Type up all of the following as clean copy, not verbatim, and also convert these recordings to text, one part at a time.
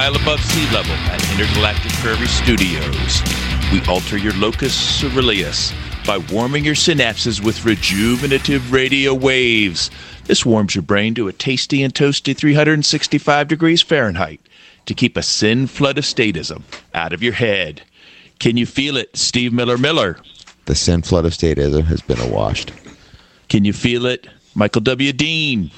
mile above sea level at Intergalactic Prairie Studios. We alter your locus ceruleus by warming your synapses with rejuvenative radio waves. This warms your brain to a tasty and toasty 365 degrees Fahrenheit to keep a sin flood of statism out of your head. Can you feel it, Steve Miller? The sin flood of statism has been awashed. Can you feel it, Michael W. Dean?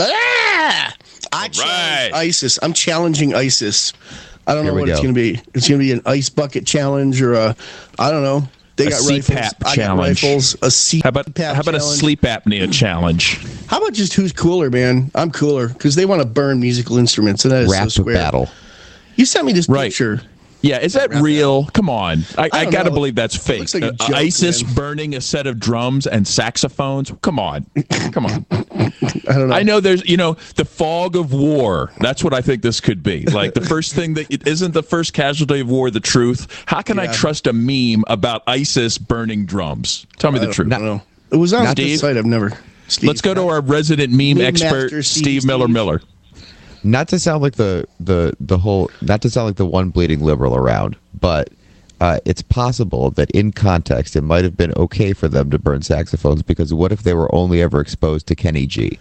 I challenge ISIS. I'm challenging ISIS. I don't know what it's going to be. It's going to be an ice bucket challenge or I don't know. They got rifles. CPAP I challenge. got rifles. A CPAP How about challenge. a sleep apnea challenge? How about just who's cooler, man? I'm cooler because they want to burn musical instruments, and that is Rap so square. battle. You sent me this picture. Yeah, is that real? Come on. I got to believe that's fake. Looks like a joke, ISIS man. burning a set of drums and saxophones? Come on. Come on. I don't know. I know there's, the fog of war. That's what I think this could be. Like the first thing that it isn't the first casualty of war, the truth. How can I trust a meme about ISIS burning drums? Tell me the truth. I don't know. It was on this site. I've never. Steve, Let's go to our resident meme expert, master, Steve Miller. Not to sound like the one bleeding liberal around, but it's possible that in context it might have been okay for them to burn saxophones because what if they were only ever exposed to Kenny G?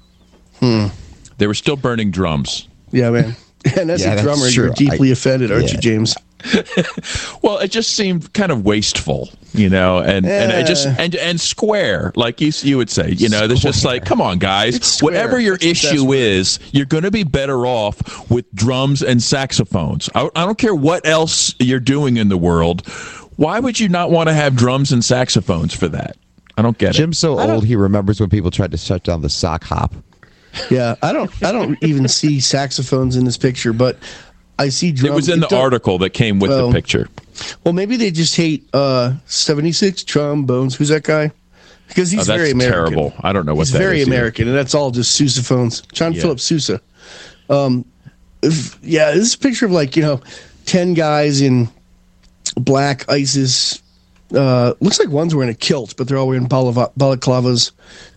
They were still burning drums. Yeah, man. And as a drummer, true. you're deeply offended, aren't you, James? Well, it just seemed kind of wasteful, and it just and square, like you would say, there's just like, come on, guys, whatever your issue is, you're going to be better off with drums and saxophones. I don't care what else you're doing in the world. Why would you not want to have drums and saxophones for that? I don't get it. Jim's so old he remembers when people tried to shut down the sock hop. Yeah, I don't even see saxophones in this picture, but I see drums. It was in the article that came with the picture. Well, maybe they just hate 76 trombones. Who's that guy? Because he's very American. Terrible. I don't know what he's that is. He's very American, either. And that's all just sousaphones. John Philip Sousa. This is a picture of 10 guys in black ISIS. Looks like one's wearing a kilt, but they're all wearing balaclavas.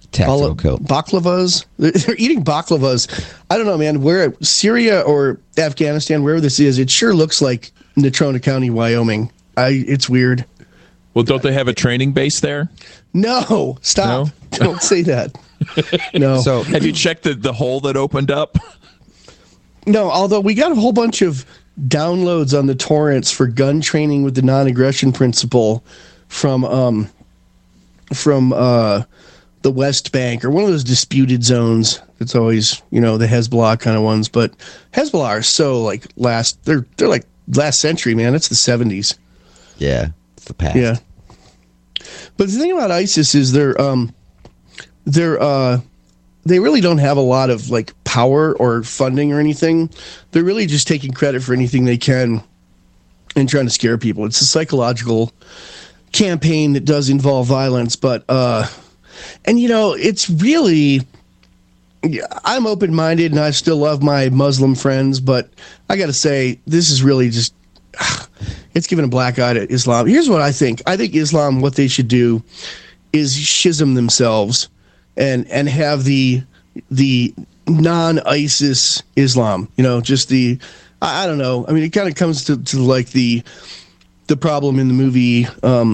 Baklavas. They're eating baklavas. I don't know, man. Where Syria or Afghanistan, wherever this is, it sure looks like Natrona County, Wyoming. It's weird. Well, don't they have a training base there? No, stop. No? Don't say that. No. So, have you checked the hole that opened up? No, although we got a whole bunch of downloads on the torrents for gun training with the non-aggression principle from the West Bank or one of those disputed zones. It's always, the Hezbollah kind of ones, but Hezbollah are so they're like last century, man. It's the 70s. Yeah, it's the past. Yeah. But the thing about ISIS is they really don't have a lot of power or funding or anything. They're really just taking credit for anything they can and trying to scare people. It's a psychological campaign that does involve violence, but and it's really, I'm open-minded and I still love my Muslim friends, but I got to say, this is really just, it's giving a black eye to Islam. Here's what I think. I think Islam, what they should do is schism themselves and have the non-ISIS Islam, just the, I don't know. I mean, it kind of comes to the problem in the movie,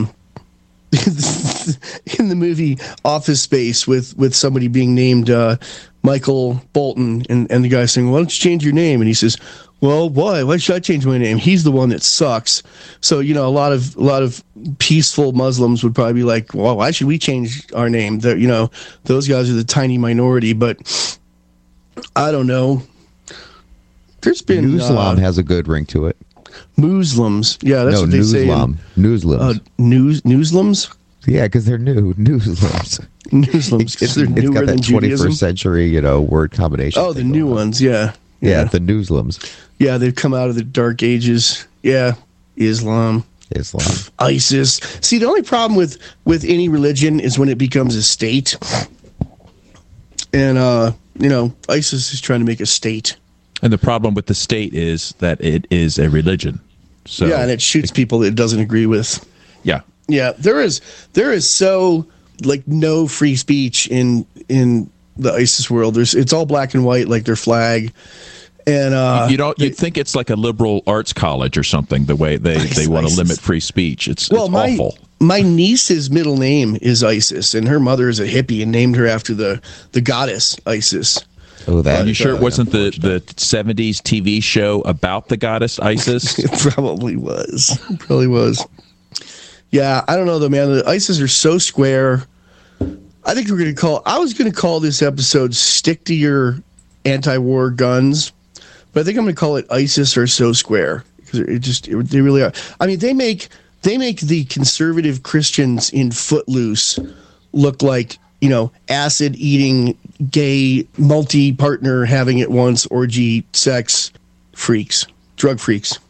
in the movie Office Space with somebody being named Michael Bolton and the guy saying, why don't you change your name? And he says, well, why should I change my name? He's the one that sucks. So, a lot of peaceful Muslims would probably be like, well, why should we change our name? Those guys are the tiny minority, but I don't know. There's been Islam has a good ring to it. Muslims. Yeah, that's what they say. Newslims. Newslims? Yeah, because they're new. Newslims. Newslims, because they're newer got that than 21st Judaism. century, word combination. Oh, the new ones, yeah. Yeah, the Newslims. Yeah, they've come out of the dark ages. Yeah, Islam. ISIS. See, the only problem with any religion is when it becomes a state. And, ISIS is trying to make a state. And the problem with the state is that it is a religion. So yeah, and it shoots people that it doesn't agree with. Yeah. Yeah, there is so no free speech in the ISIS world. It's all black and white, like their flag. And you'd think it's like a liberal arts college or something. The way they want to limit free speech, it's awful. My niece's middle name is Isis, and her mother is a hippie and named her after the goddess Isis. Oh, that. Are you sure it wasn't the 70s TV show about the goddess Isis? It probably was. It probably was. Yeah, I don't know though, man. The Isis are so square. I think I was going to call this episode "Stick to Your Anti-War Guns," but I think I'm going to call it "Isis are so square" because they really are. I mean, they make the conservative Christians in Footloose look like, acid eating, gay, multi-partner, having at once, orgy, sex freaks, drug freaks.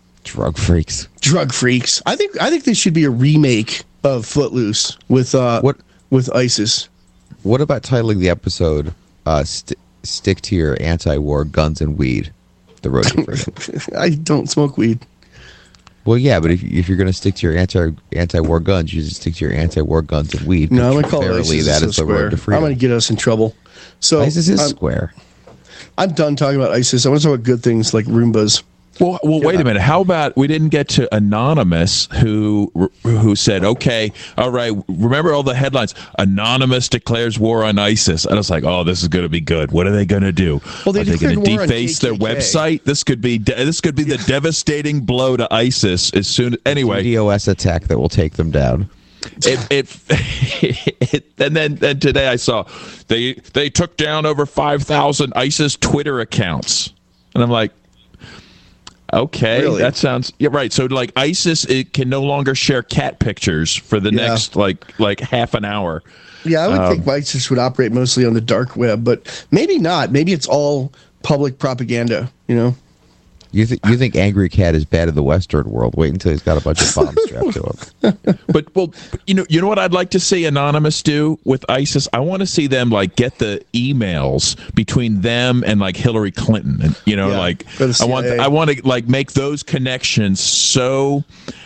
I think this should be a remake of Footloose with Isis. What about titling the episode "Stick to Your Anti-War Guns and Weed"? The Road to Freedom. I don't smoke weed. Well, yeah, but if you're going to stick to your anti-war guns, you just stick to your anti-war guns and weed. No, I'm going to call ISIS that is the road to freedom. I'm going to get us in trouble. So ISIS is square. I'm done talking about ISIS. I want to talk about good things like Roombas. Well, wait a minute. How about we didn't get to Anonymous, who said, "Okay, all right. Remember all the headlines? Anonymous declares war on ISIS." And I was like, "Oh, this is going to be good. What are they going to do? Well, are they going to deface their website? This could be the devastating blow to ISIS as soon. Anyway, DDoS attack that will take them down." And then today I saw they took down over 5,000 ISIS Twitter accounts, and I'm like, okay, really? That sounds right. So like ISIS, it can no longer share cat pictures for the next like half an hour. Yeah, I would think ISIS would operate mostly on the dark web, but maybe not. Maybe it's all public propaganda. You think Angry Cat is bad in the Western world? Wait until he's got a bunch of bombs strapped to him. But you know what I'd like to see Anonymous do with ISIS? I want to see them like get the emails between them and like Hillary Clinton, and I want to like make those connections so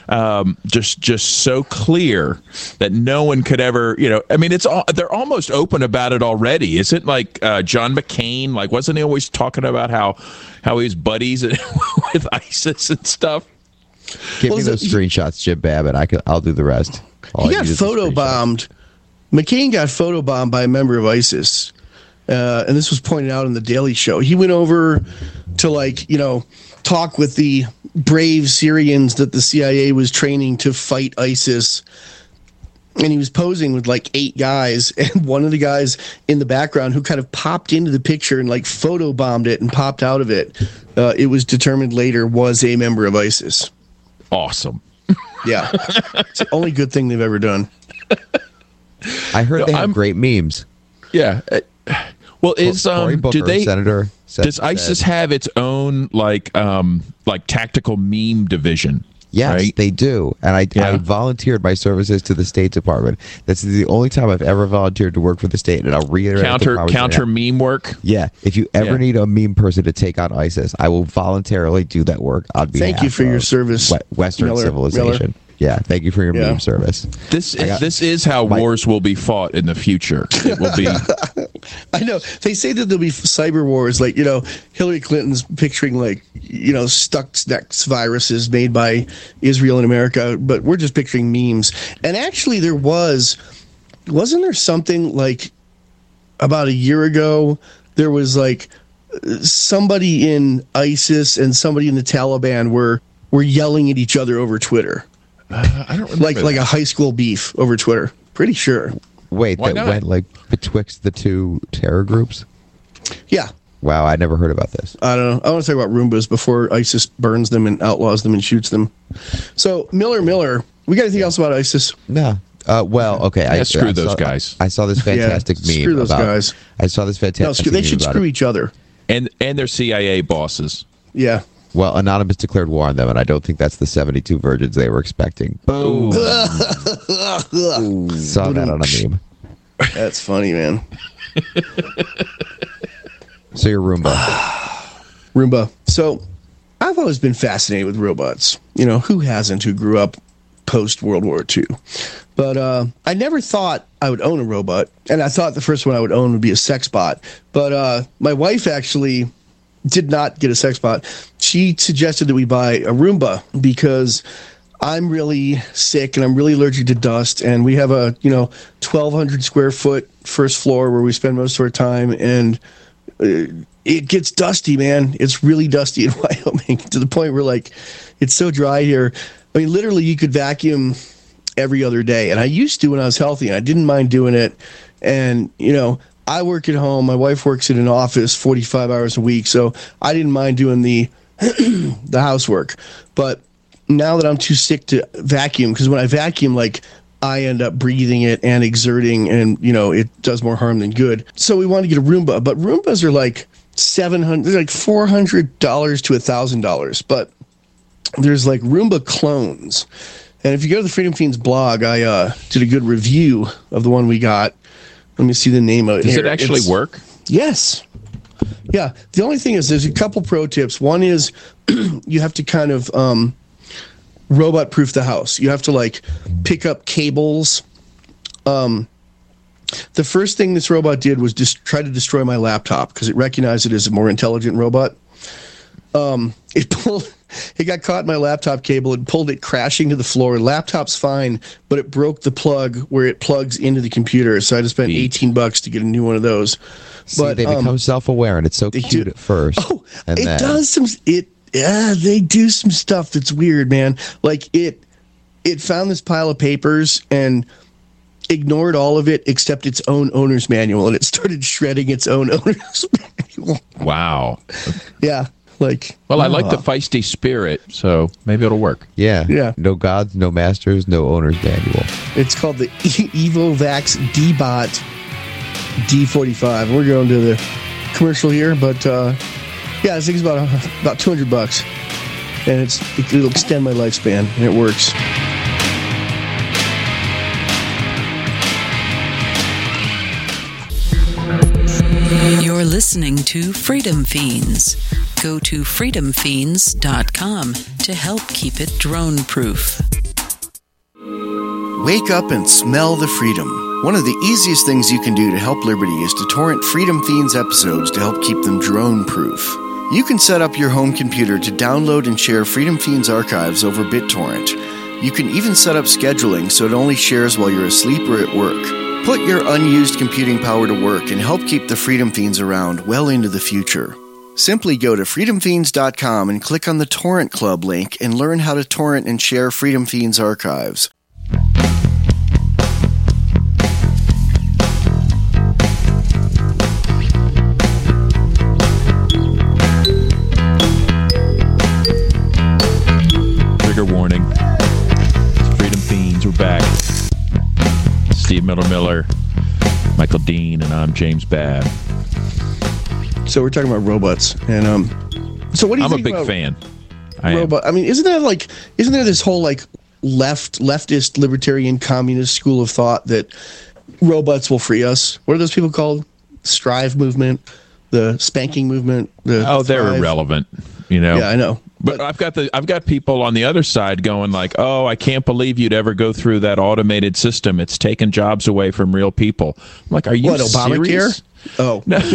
just so clear that no one could ever, I mean, they're almost open about it already. Isn't like John McCain, like wasn't he always talking about how he's buddies with ISIS and stuff? Give me those screenshots, Jim Babbitt. I'll do the rest. He got photobombed. McCain got photobombed by a member of ISIS. And this was pointed out in the Daily Show. He went over to talk with the brave Syrians that the CIA was training to fight ISIS. And he was posing with like 8 guys, and one of the guys in the background who kind of popped into the picture and like photobombed it and popped out of it. It was determined later was a member of ISIS. Awesome. Yeah. It's the only good thing they've ever done. I heard they have great memes. Yeah. Well, Cory Booker, Senator, does ISIS have its own like tactical meme division? Yes, right? They do. And I volunteered my services to the State Department. This is the only time I've ever volunteered to work for the state, and I'll reiterate. Counter meme work? Yeah. If you ever need a meme person to take on ISIS, I will voluntarily do that work on behalf Thank you for your service, Western civilization. Miller. Yeah, thank you for your meme service. This is how wars will be fought in the future. It will be. I know they say that there'll be cyber wars, like Hillary Clinton's picturing Stuxnet viruses made by Israel and America, but we're just picturing memes. And actually, wasn't there something like about a year ago? There was like somebody in ISIS and somebody in the Taliban were yelling at each other over Twitter. I don't remember like a high school beef over Twitter. Pretty sure. Wait, that went like betwixt the two terror groups? Yeah. Wow, I never heard about this. I don't know. I want to talk about Roombas before ISIS burns them and outlaws them and shoots them. So Miller, we got anything else about ISIS? No. Okay. Screw those guys. I saw this fantastic meme. Screw those guys. I saw this fantastic. No, they should screw each other. And their CIA bosses. Yeah. Well, Anonymous declared war on them, and I don't think that's the 72 virgins they were expecting. Boom. Saw that on a meme. That's funny, man. So your Roomba. Roomba. So I've always been fascinated with robots. Who hasn't, who grew up post-World War II? But I never thought I would own a robot, and I thought the first one I would own would be a sex bot. But my wife actually did not get a sex bot. She suggested that we buy a Roomba because I'm really sick and I'm really allergic to dust. And we have a 1,200 square foot first floor where we spend most of our time, and it gets dusty, man. It's really dusty in Wyoming to the point where like it's so dry here. I mean, literally, you could vacuum every other day. And I used to when I was healthy, and I didn't mind doing it. And, I work at home. My wife works in an office 45 hours a week. So I didn't mind doing the housework. But now that I'm too sick to vacuum, because when I vacuum, like, I end up breathing it and exerting, and, it does more harm than good. So we want to get a Roomba. But Roombas are like $400 to $1,000. But there's like Roomba clones. And if you go to the Freedom Fiends blog, I did a good review of the one we got. Let me see the name of it. Does it actually work? Yes. Yeah. The only thing is there's a couple pro tips. One is you have to kind of robot proof the house. You have to like pick up cables. The first thing this robot did was just try to destroy my laptop because it recognized it as a more intelligent robot. It got caught in my laptop cable and pulled it crashing to the floor. Laptop's fine, but it broke the plug where it plugs into the computer. So I just spent $18 to get a new one of those. But they become self-aware, and it's so cute at first. Oh, does some. They do some stuff that's weird, man. Like it found this pile of papers and ignored all of it except its own owner's manual, and it started shredding its own owner's manual. Wow. Yeah. Well, I like the feisty spirit, so maybe it'll work. Yeah. No gods, no masters, no owner's manual. It's called the Evovax D-Bot D45. We're going to the commercial here, but this thing's about $200, and it'll extend my lifespan, and it works. You're listening to Freedom Fiends. Go to freedomfiends.com to help keep it drone-proof. Wake up and smell the freedom. One of the easiest things you can do to help liberty is to torrent Freedom Fiends episodes to help keep them drone-proof. You can set up your home computer to download and share Freedom Fiends archives over BitTorrent. You can even set up scheduling so it only shares while you're asleep or at work. Put your unused computing power to work and help keep the Freedom Fiends around well into the future. Simply go to freedomfiends.com and click on the Torrent Club link and learn how to torrent and share Freedom Fiends archives. Trigger warning. Freedom Fiends, we're back. Steve Miller, Michael Dean, and I'm James Babb. So we're talking about robots, and so what do you think? I'm a big fan. Robot. I mean, isn't there this whole like leftist libertarian communist school of thought that robots will free us? What are those people called? Strive movement, the spanking movement. They're irrelevant. Yeah, I know. But I've got people on the other side going like, "Oh, I can't believe you'd ever go through that automated system. It's taken jobs away from real people." I'm like, "Are you serious?" Obamacare? Oh, no,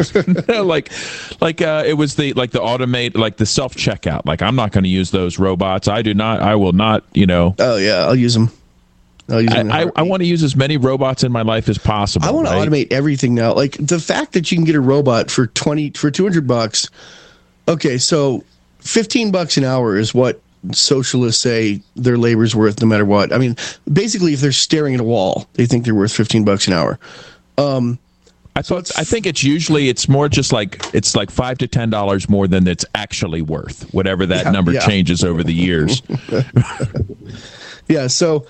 it was the automate, like the self checkout. Like, I'm not going to use those robots. I will not. Oh yeah, I'll use them. I want to use as many robots in my life as possible. I want to automate everything now. Like the fact that you can get a robot for $200. Okay, so $15 an hour is what socialists say their labor's worth, no matter what. I mean, basically, if they're staring at a wall, they think they're worth $15 an hour. I think it's more just like it's like $5 to $10 more than it's actually worth, whatever that number changes over the years. Yeah. So,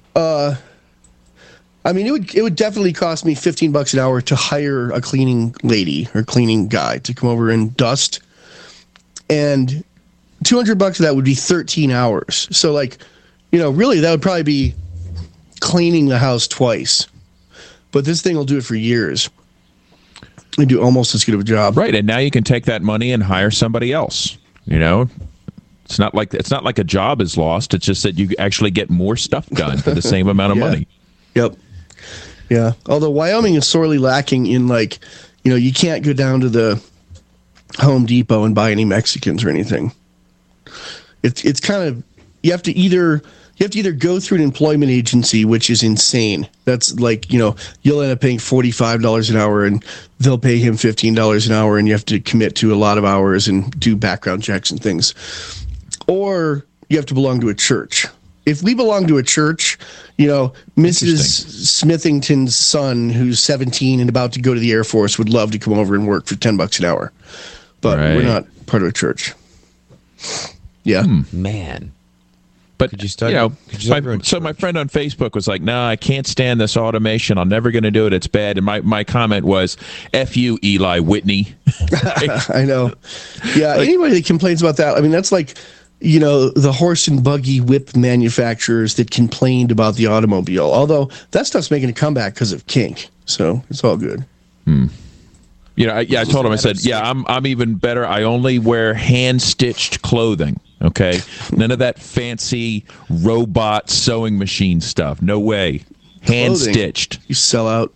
I mean, it would definitely cost me $15 an hour to hire a cleaning lady or cleaning guy to come over and dust, and $200 of that would be 13 hours. So, like, really, that would probably be cleaning the house twice. But this thing will do it for years. They do almost as good of a job. Right, and now you can take that money and hire somebody else. It's not like a job is lost. It's just that you actually get more stuff done for the same amount of money. Yep. Yeah. Although Wyoming is sorely lacking in you can't go down to the Home Depot and buy any Mexicans or anything. It's kind of, you have to either go through an employment agency, which is insane. That's like, you'll end up paying $45 an hour and they'll pay him $15 an hour, and you have to commit to a lot of hours and do background checks and things. Or you have to belong to a church. If we belong to a church, Mrs. Smithington's son, who's 17 and about to go to the Air Force, would love to come over and work for $10 an hour. But we're not part of a church. Yeah. Man. But my friend on Facebook was like, "No, I can't stand this automation. I'm never going to do it. It's bad." And my comment was, "F you, Eli Whitney." I know. Yeah. Anybody that complains about that, I mean, that's like, the horse and buggy whip manufacturers that complained about the automobile. Although that stuff's making a comeback because of kink, so it's all good. I told him, I said, I'm even better. I only wear hand-stitched clothing, okay? None of that fancy robot sewing machine stuff. No way. Hand-stitched. You sell out.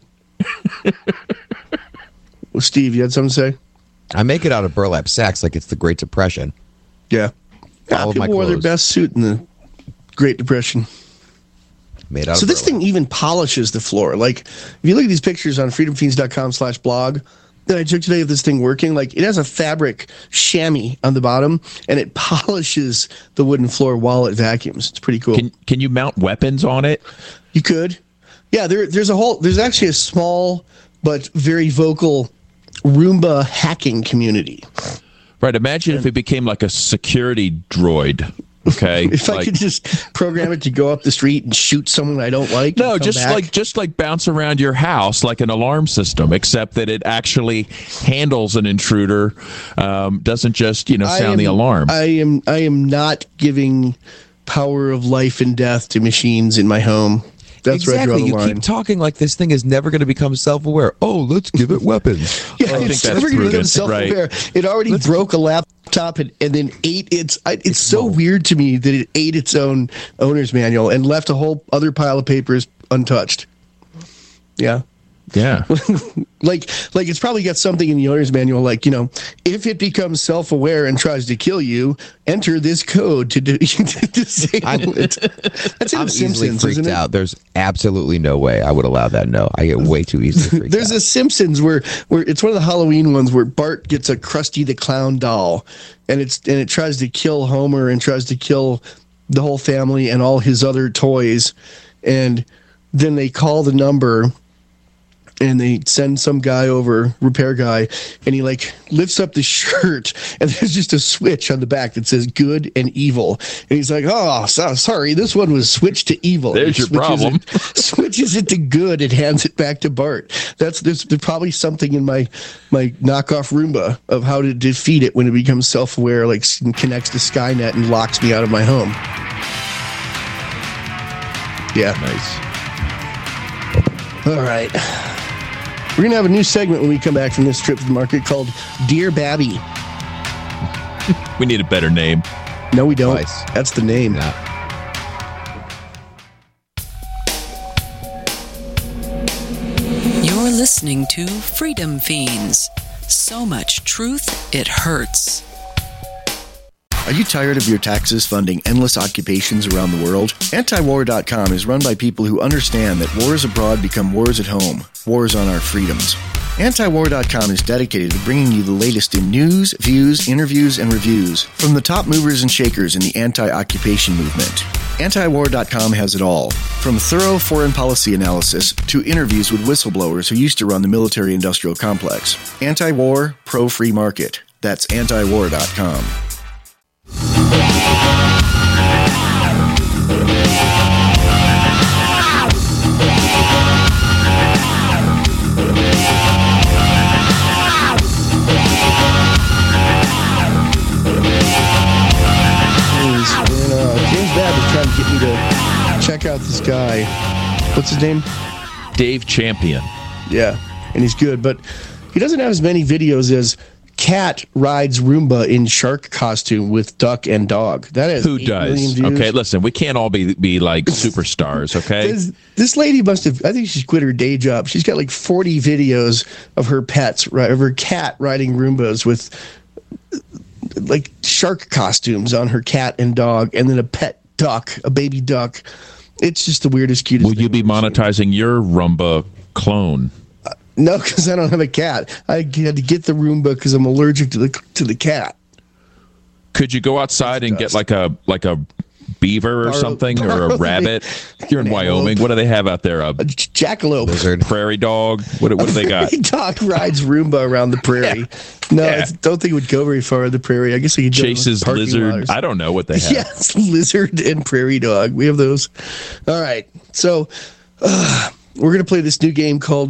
Well, Steve, you had something to say? I make it out of burlap sacks like it's the Great Depression. Yeah. All of my people wore their clothes. best suit in the Great Depression. Made out So of this burlap. thing even polishes the floor. Like, if you look at these pictures on freedomfiends.com/blog that I took today of this thing working, like, it has a fabric chamois on the bottom, and it polishes the wooden floor while it vacuums. It's pretty cool. Can you mount weapons on it? You could. Yeah, there's actually a small but very vocal Roomba hacking community. Right. Imagine if it became like a security droid. Okay. If I could just program it to go up the street and shoot someone I don't like. No, and come back. just like bounce around your house like an alarm system, except that it actually handles an intruder, doesn't just sound the alarm. I am not giving power of life and death to machines in my home. That's where I draw the You line. keep talking like this thing is never going to become self-aware. Oh, let's give it weapons. Yeah, I think it's that's never going to become proven, self-aware. It already broke a laptop and then ate its. It's so weird to me that it ate its own owner's manual and left a whole other pile of papers untouched. Yeah. Yeah. Like it's probably got something in the owner's manual, like, if it becomes self-aware and tries to kill you, enter this code to disable it. That's in I'm The easily Simpsons, freaked isn't it? out. There's absolutely no way I would allow that. No, I get way too easily freaked There's out. a Simpsons where it's one of the Halloween ones where Bart gets a Krusty the Clown doll, and it tries to kill Homer and tries to kill the whole family and all his other toys, and then they call the number. And they send some guy over, repair guy, and he lifts up the shirt, and there's just a switch on the back that says good and evil. And he's like, "Oh, sorry, this one was switched to evil." There's your problem. Switches it to good and hands it back to Bart. There's probably something in my knockoff Roomba of how to defeat it when it becomes self-aware, like connects to Skynet and locks me out of my home. Yeah. Nice. All right. We're going to have a new segment when we come back from this trip to the market called Dear Babby. We need a better name. No, we don't. Nice. That's the name. You're listening to Freedom Fiends. So much truth, it hurts. Are you tired of your taxes funding endless occupations around the world? Antiwar.com is run by people who understand that wars abroad become wars at home, wars on our freedoms. Antiwar.com is dedicated to bringing you the latest in news, views, interviews, and reviews from the top movers and shakers in the anti-occupation movement. Antiwar.com has it all, from thorough foreign policy analysis to interviews with whistleblowers who used to run the military-industrial complex. Anti-war, pro-free market. That's antiwar.com. James Babb is trying to get me to check out this guy. What's his name? Dave Champion. Yeah, and he's good, but he doesn't have as many videos as Cat rides Roomba in shark costume with duck and dog. That is Who 8 million does? views. Okay, listen, we can't all be like superstars, okay? This lady must have, I think she's quit her day job. She's got like 40 videos of her pets, right, of her cat riding Roombas with like shark costumes on her cat and dog, and then a pet duck, a baby duck. It's just the weirdest, cutest. Will you be monetizing your Roomba clone? No, because I don't have a cat. I had to get the Roomba because I'm allergic to the cat. Could you go outside and get like a beaver or something, or a rabbit? You're in Wyoming. What do they have out there? A jackalope, lizard, prairie dog. What do they got? Prairie dog rides Roomba around the prairie. Yeah. No, I don't think it would go very far in the prairie. I guess it could chases lizard. Lots. I don't know what they have. Yes, lizard and prairie dog. We have those. All right, so we're gonna play this new game called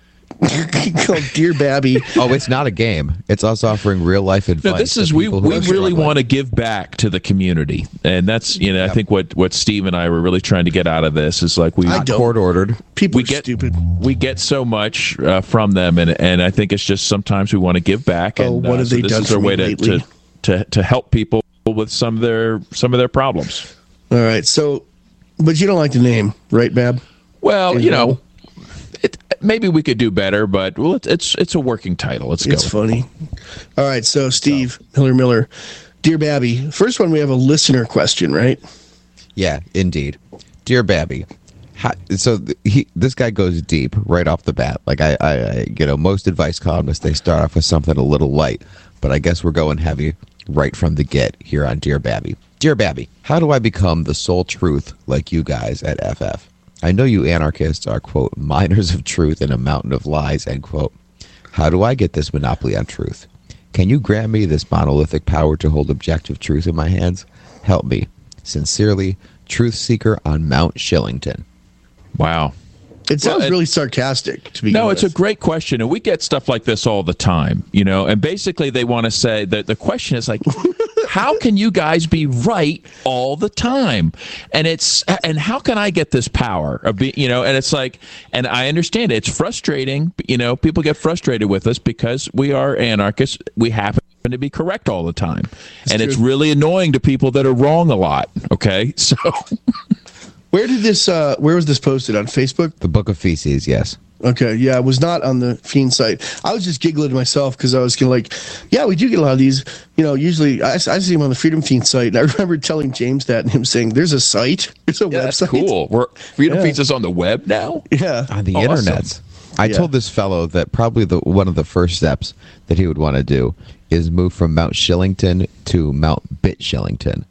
Dear Babby. Oh, it's not a game. It's us offering real life advice. No, this is we really want to give back to the community, and that's I think what Steve and I were really trying to get out of this is like court ordered. People are stupid. We get so much from them, and I think it's just sometimes we want to give back. And what have they done for me lately? to help people with some of their problems. All right, so but you don't like the name, right, Bab? Well, maybe we could do better, but it's a working title. It's funny. All right, so Steve Miller, Dear Babby. First one, we have a listener question, right? Yeah, indeed. Dear Babby, this guy goes deep right off the bat. Like I most advice columnists, they start off with something a little light, but I guess we're going heavy right from the get here on Dear Babby. Dear Babby, how do I become the sole truth like you guys at FF? I know you anarchists are, quote, miners of truth in a mountain of lies, end quote. How do I get this monopoly on truth? Can you grant me this monolithic power to hold objective truth in my hands? Help me. Sincerely, Truth Seeker on Mount Shillington. Wow. It sounds really sarcastic to begin No, with. it's a great question, and we get stuff like this all the time, and basically they want to say that the question is like, how can you guys be right all the time? And how can I get this power of being, and it's like, and I understand it's frustrating, people get frustrated with us because we are anarchists. We happen to be correct all the time. It's really annoying to people that are wrong a lot. Okay. So where was this posted on Facebook? The Book of Feces. Yes. Okay, yeah, it was not on the Fiend site. I was just giggling to myself because I was kind of like, yeah, we do get a lot of these. Usually I see them on the Freedom Fiend site, and I remember telling James that and him saying, "There's a site, there's a website." That's cool. Freedom Fiends is on the web now. Yeah, on the internet. I told this fellow that probably one of the first steps that he would want to do is move from Mount Shillington to Mount Bitshillington.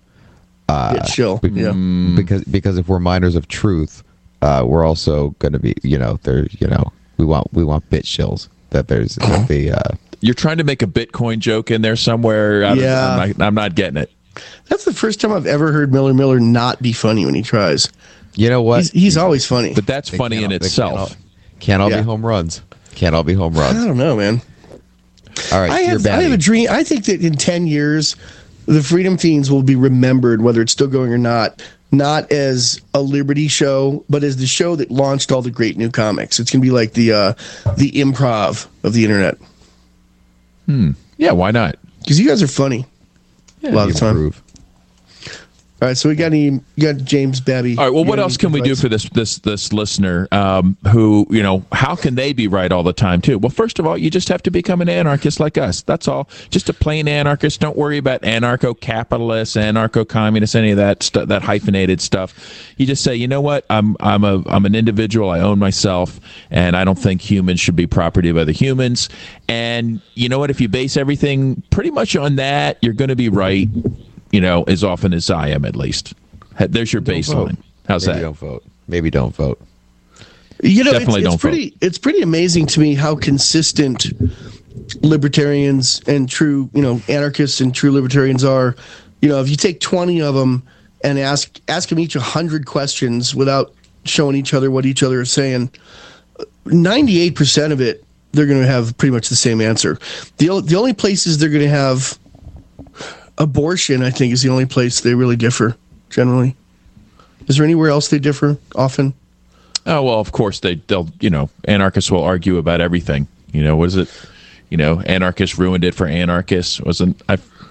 Because if we're miners of truth. We're also going to be, we want bit shills. That there's You're trying to make a Bitcoin joke in there somewhere. I'm not getting it. That's the first time I've ever heard Miller not be funny when he tries. You know what? He's always funny. But that's funny in itself. Can't all be home runs. Can't all be home runs. I don't know, man. All right, I have a dream. I think that in 10 years, the Freedom Fiends will be remembered, whether it's still going or not as a Liberty show, but as the show that launched all the great new comics. It's going to be like the Improv of the internet. Yeah, why not? Because you guys are funny a lot of the time. All right, so we got James Babby. All right, well, what else can we do for this listener who, how can they be right all the time, too? Well, first of all, you just have to become an anarchist like us. That's all. Just a plain anarchist. Don't worry about anarcho-capitalists, anarcho-communists, any of that that hyphenated stuff. You just say, you know what? I'm an individual. I own myself, and I don't think humans should be property of other humans. And you know what? If you base everything pretty much on that, you're going to be right. As often as I am, at least. There's your baseline. How's that? Maybe don't vote. Definitely don't vote. It's pretty amazing to me how consistent libertarians and true, anarchists and true libertarians are. If you take 20 of them and ask them each 100 questions without showing each other what each other is saying, 98% of it, they're going to have pretty much the same answer. The only places they're going to have abortion, I think, is the only place they really differ, generally. Is there anywhere else they differ often? Oh, well, of course, they'll anarchists will argue about everything. What is it? Anarchists ruined it for anarchists.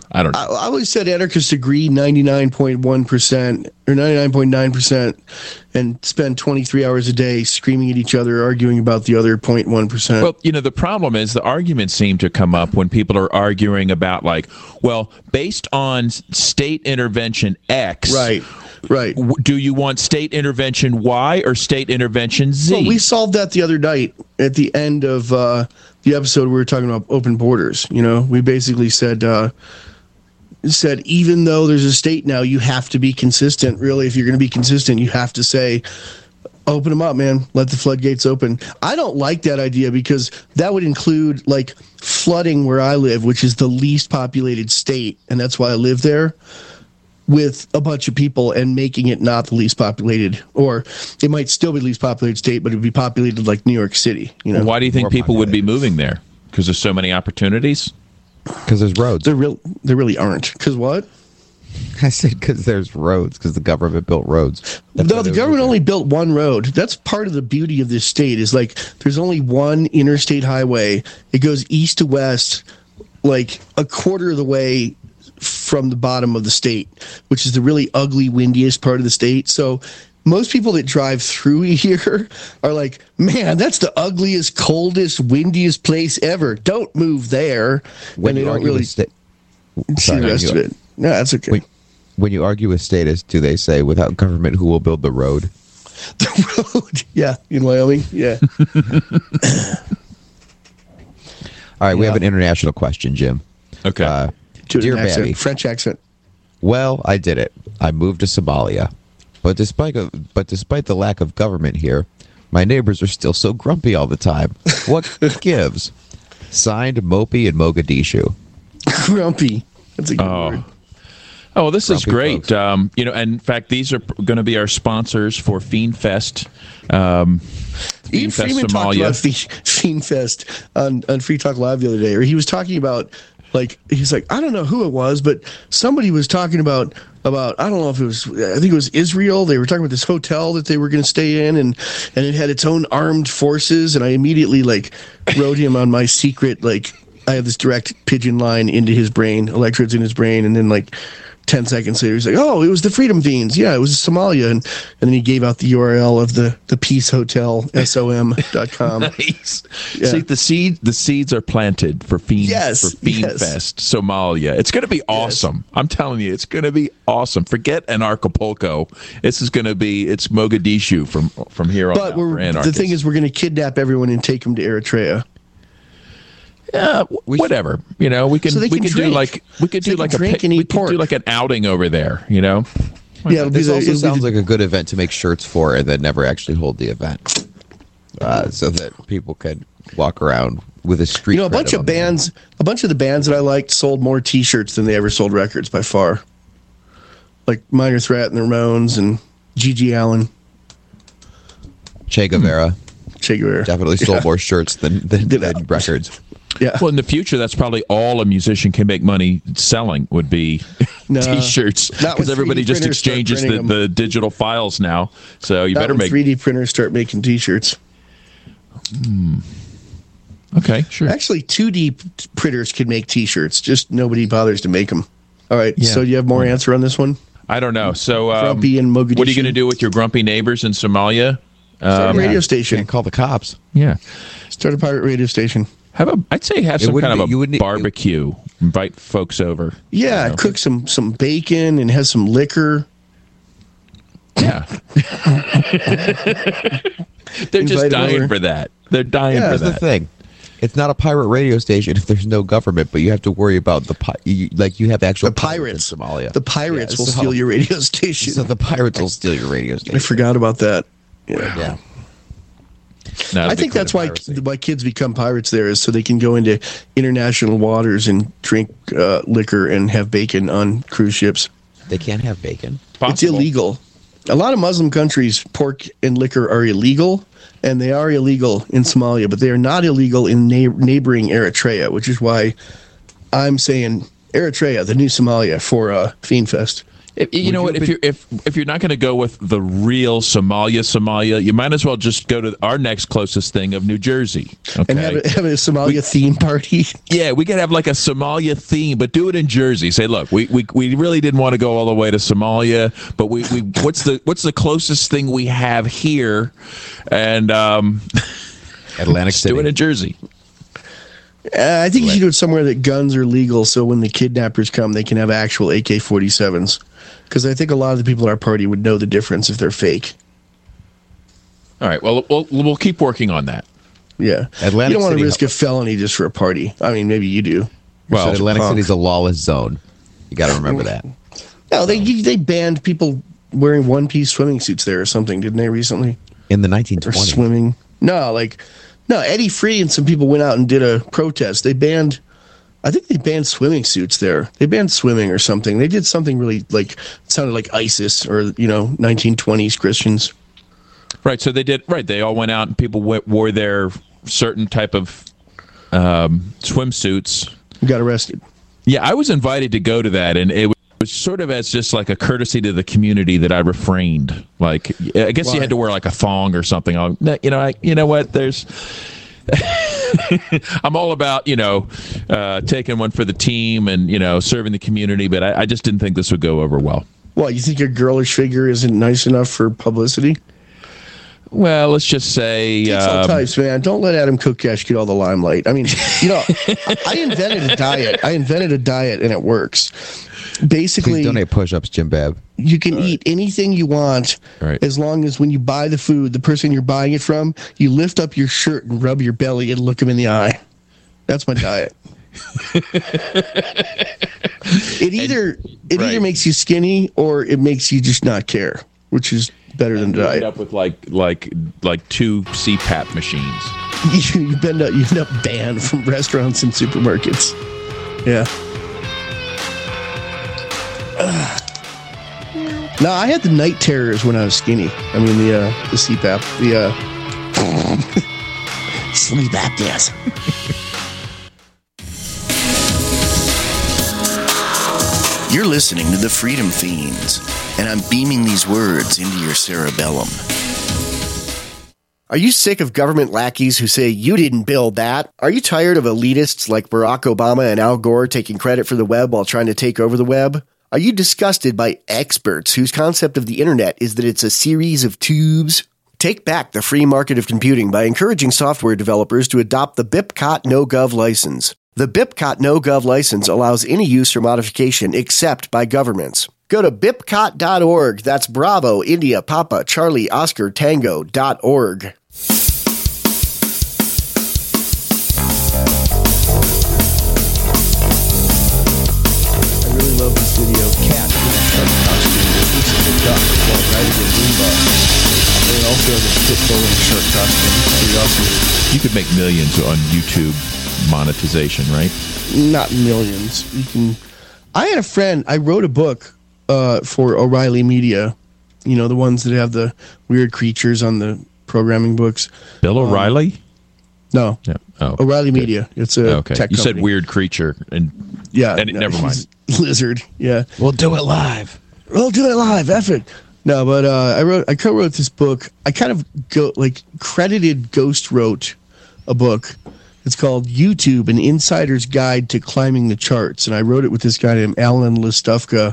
I don't know. I always said anarchists agree 99.1% or 99.9% and spend 23 hours a day screaming at each other, arguing about the other 0.1%. Well, the problem is the arguments seem to come up when people are arguing about based on state intervention X. Right. Do you want state intervention Y or state intervention Z? Well, we solved that the other night at the end of the episode. We were talking about open borders. We basically said even though there's a state now, you have to be consistent. Really, if you're going to be consistent, you have to say, open them up, man. Let the floodgates open. I don't like that idea because that would include flooding where I live, which is the least populated state, and that's why I live there, with a bunch of people, and making it not the least populated, or it might still be the least populated state, but it would be populated like New York City. Why do you think people would be moving there? Because there's so many opportunities? Because there's roads. There really aren't. Because what? I said because there's roads, because the government built roads. No, the government only built one road. That's part of the beauty of this state is there's only one interstate highway. It goes east to west, a quarter of the way from the bottom of the state, which is the really ugly, windiest part of the state. So most people that drive through here are like, man, that's the ugliest, coldest, windiest place ever. Don't move there. When and you they don't argue really see the rest of it. No, that's okay. When you argue with statists, do they say, without government, who will build the road? The road? Yeah, in Wyoming. Yeah. All right, we have an international question, Jim. Okay. Dear Babby, French accent. Well, I did it. I moved to Somalia. But despite the lack of government here, my neighbors are still so grumpy all the time. What gives? Signed, Mopey in Mogadishu. Grumpy. That's a good word. Oh, this is Grumpy great. And in fact, these are going to be our sponsors for Fiend Fest. Ian Freeman talked about Fiend Fest on Free Talk Live the other day, or he was talking about, he's like, I don't know who it was, but somebody was talking about I don't know if it was, I think it was Israel. They were talking about this hotel that they were going to stay in, and it had its own armed forces. And I immediately wrote him on my secret, I have this direct pigeon line into his brain, electrodes in his brain, and then 10 seconds later, he's like, oh, it was the Freedom Fiends. Yeah, it was Somalia. And then he gave out the URL of the Peace Hotel, SOM.com. Nice. Yeah. See, the seeds are planted for Fiend Fest, Somalia. It's going to be awesome. Yes. I'm telling you, it's going to be awesome. Forget Anarchapulco. It's Mogadishu from here on out. But the thing is, we're going to kidnap everyone and take them to Eritrea. Yeah, whatever. We can we could do an outing over there. Yeah, this also sounds like a good event to make shirts for, and then never actually hold the event, so that people can walk around with a street. A bunch of the bands that I liked sold more T-shirts than they ever sold records by far. Like Minor Threat and the Ramones and G.G. Allin. Che Guevara definitely sold more shirts than records. Yeah. Well, in the future, that's probably all a musician can make money selling would be T-shirts, because everybody just exchanges the digital files now. So you better make 3D printers start making T-shirts. Okay, sure. Actually, 2D printers can make T-shirts. Just nobody bothers to make them. All right. Yeah. So you have more answer on this one? I don't know. So Grumpy in Mogadishu. What are you going to do with your grumpy neighbors in Somalia? Start a radio station. Call the cops. Yeah. Start a pirate radio station. I'd say have some kind of a barbecue. Invite folks over. Yeah, cook some bacon and has some liquor. Yeah. They're just dying for that. They're dying for that. That's the thing. It's not a pirate radio station if there's no government, but you have to worry about you have actual pirates in Somalia. The pirates will steal your radio station. So the pirates will steal your radio station. I forgot about that. Yeah. I think that's why kids become pirates there, is so they can go into international waters and drink liquor and have bacon on cruise ships. They can't have bacon. It's illegal. A lot of Muslim countries, pork and liquor are illegal, and they are illegal in Somalia, but they are not illegal in neighboring Eritrea, which is why I'm saying Eritrea, the new Somalia, for Fiend Fest. You know what? If you're not going to go with the real Somalia, you might as well just go to our next closest thing of New Jersey, okay? And have a Somalia theme party. Yeah, we could have like a Somalia theme, but do it in Jersey. Say, look, we really didn't want to go all the way to Somalia, but we what's the closest thing we have here, and Atlantic City. Do it in Jersey. I think you should do it somewhere that guns are legal, so when the kidnappers come, they can have actual AK-47s. Because I think a lot of the people at our party would know the difference if they're fake. All right. Well, we'll keep working on that. Yeah. Atlantic you don't want City to risk a felony just for a party. I mean, maybe you do. Well, Atlantic City's a lawless zone. You got to remember that. No, they banned people wearing one-piece swimming suits there or something, didn't they, recently? In the Or 1920s. swimming. No, Eddie Free and some people went out and did a protest. I think they banned swimming suits there. They banned swimming or something. They did something really it sounded like ISIS or 1920s Christians. Right. So they did. Right. They all went out and people wore their certain type of swimsuits. Got arrested. Yeah, I was invited to go to that, and it was sort of as just like a courtesy to the community that I refrained. Like, I guess you had to wear like a thong or something. You know what? There's. I'm all about taking one for the team and serving the community, but I just didn't think this would go over well. Well, you think your girlish figure isn't nice enough for publicity? Well, let's just say It's all types, man. Don't let Adam Kokesh get all the limelight. I mean, I invented a diet, and it works. Basically, Please donate push-ups, Jim Bab. you can eat anything you want, Right. as long as when you buy the food, the person you're buying it from, you lift up your shirt and rub your belly and look them in the eye. That's my diet. It either makes you skinny or it makes you just not care, which is better than you diet. end up with like 2 CPAP machines. You end up banned from restaurants and supermarkets. Yeah. No, I had the night terrors when I was skinny. I mean the CPAP, sleep apneas. You're listening to the Freedom Fiends, and I'm beaming these words into your cerebellum. Are you sick of government lackeys who say, you didn't build that? Are you tired of elitists like Barack Obama and Al Gore taking credit for the web while trying to take over the web? Are you disgusted by experts whose concept of the internet is that it's a series of tubes? Take back the free market of computing by encouraging software developers to adopt the BIPCOT No-Gov license. The BIPCOT No-Gov license allows any use or modification except by governments. Go to bipcot.org. That's Bravo, India, Papa, Charlie, Oscar, Tango.org. I really love this video of Cat in a shark costume. This is a duck while riding a Roomba. And also has a pitbull in a shark costume. Pretty awesome. You could make millions on YouTube monetization, right? Not millions. I had a friend. I wrote a book for O'Reilly Media. The ones that have the weird creatures on the programming books. Bill O'Reilly? No. Yeah. Oh, O'Reilly Media. It's a tech You company. said weird creature, and never mind. Lizard. Yeah. We'll do it live. We'll do it live. F it. No, but I co-wrote this book. I kind of ghost wrote a book. It's called YouTube, An Insider's Guide to Climbing the Charts. And I wrote it with this guy named Alan Listufka,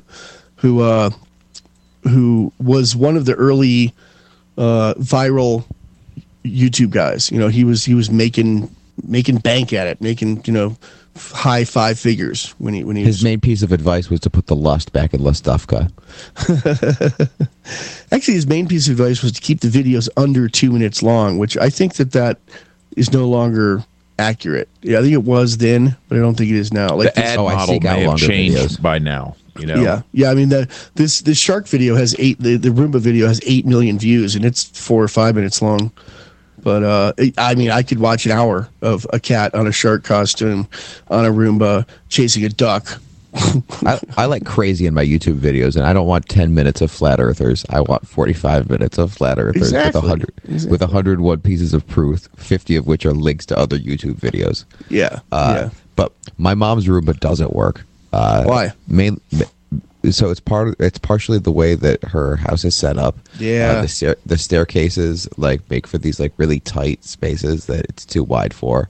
who was one of the early viral YouTube guys. He was making bank at it, making high 5 figures when he His main piece of advice was to put the lust back in Lustufka. Actually, his main piece of advice was to keep the videos under 2 minutes long, which I think that is no longer accurate. Yeah, I think it was then, but I don't think it is now. Like the ad model may have changed by now. Yeah. I mean, this shark video has the Roomba video has 8 million views, and it's 4 or 5 minutes long. But I could watch an hour of a cat on a shark costume on a Roomba chasing a duck. I like crazy in my YouTube videos, and I don't want 10 minutes of flat earthers. I want 45 minutes of flat earthers with 101 pieces of proof, 50 of which are links to other YouTube videos. Yeah. But my mom's Roomba doesn't work. Why? so it's partially the way that her house is set up. Yeah. The staircases like make for these like really tight spaces that it's too wide for.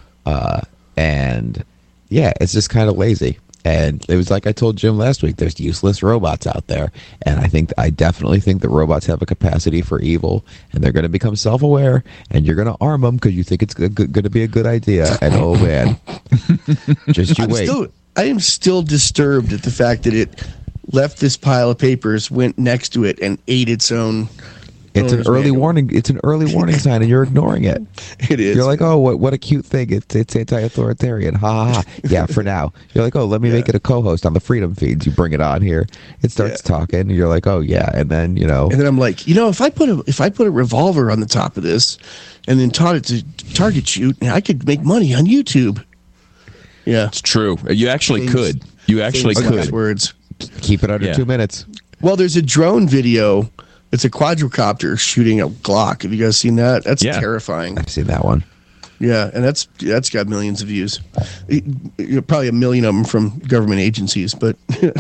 And yeah, it's just kind of lazy. And it was like I told Jim last week, there's useless robots out there. And I definitely think that robots have a capacity for evil, and they're going to become self-aware, and you're going to arm them because you think it's going to be a good idea. And oh man, just you wait. I am still disturbed at the fact that it left this pile of papers, went next to it, and ate its own. It's an early warning. It's an early warning sign, and you're ignoring it. It is. You're like, oh, what a cute thing. It's anti-authoritarian. Ha ha ha. Yeah, for now. You're like, oh, let me make it a co-host on the Freedom Feeds. You bring it on here. It starts talking, and you're like, oh yeah, and then And then I'm like, if I put a revolver on the top of this, and then taught it to target shoot, I could make money on YouTube. Yeah, it's true. You actually could. You actually could. Words. Keep it under 2 minutes. Well, there's a drone video. It's a quadricopter shooting a Glock. Have you guys seen that? That's terrifying. I've seen that one. Yeah, and that's got millions of views. Probably a million of them from government agencies, but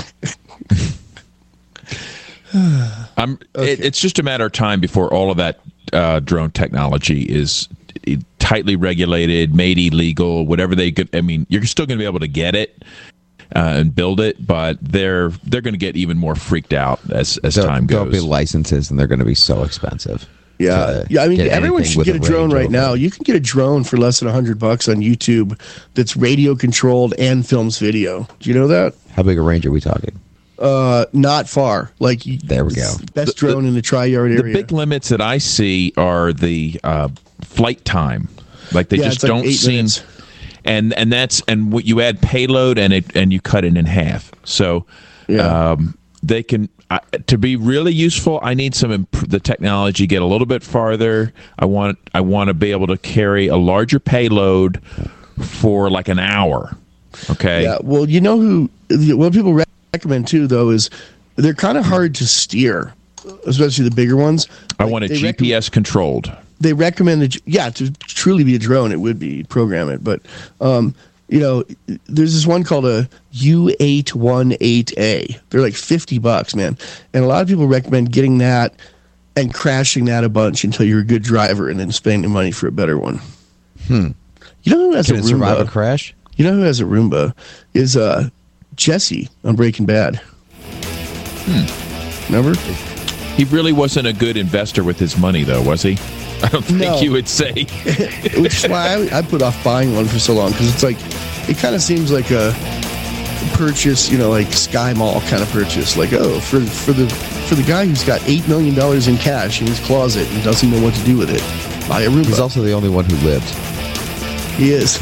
it's just a matter of time before all of that drone technology is tightly regulated, made illegal, whatever they could. I mean, you're still going to be able to get it. And build it, but they're going to get even more freaked out as time goes. There'll be licenses, and they're going to be so expensive. Yeah. I mean, everyone should get a drone right now. You can get a drone for less than $100 on YouTube that's radio controlled and films video. Do you know that? How big a range are we talking? Not far. Like there we go. Best drone in the tri-yard area. The big limits that I see are the flight time. Like they just don't seem. And what you add payload and you cut it in half. So they can to be really useful. I need the technology get a little bit farther. I want to be able to carry a larger payload for like an hour. Okay. Yeah. Well, what people recommend too though is they're kind of hard to steer, especially the bigger ones. I want it GPS controlled. They recommend that, to truly be a drone, it would be program it. But, there's this one called a U818A. They're like $50, man. And a lot of people recommend getting that and crashing that a bunch until you're a good driver and then spending money for a better one. You know who has a Roomba? Survive a crash? You know who has a Roomba? Is Jesse on Breaking Bad. Remember? He really wasn't a good investor with his money, though, was he? I don't think you would say. Which is why I put off buying one for so long, because it's like, it kind of seems like a purchase, like Sky Mall kind of purchase. Like, for the guy who's got $8 million in cash in his closet and doesn't know what to do with it, buy a Roomba. He's also the only one who lived. He is.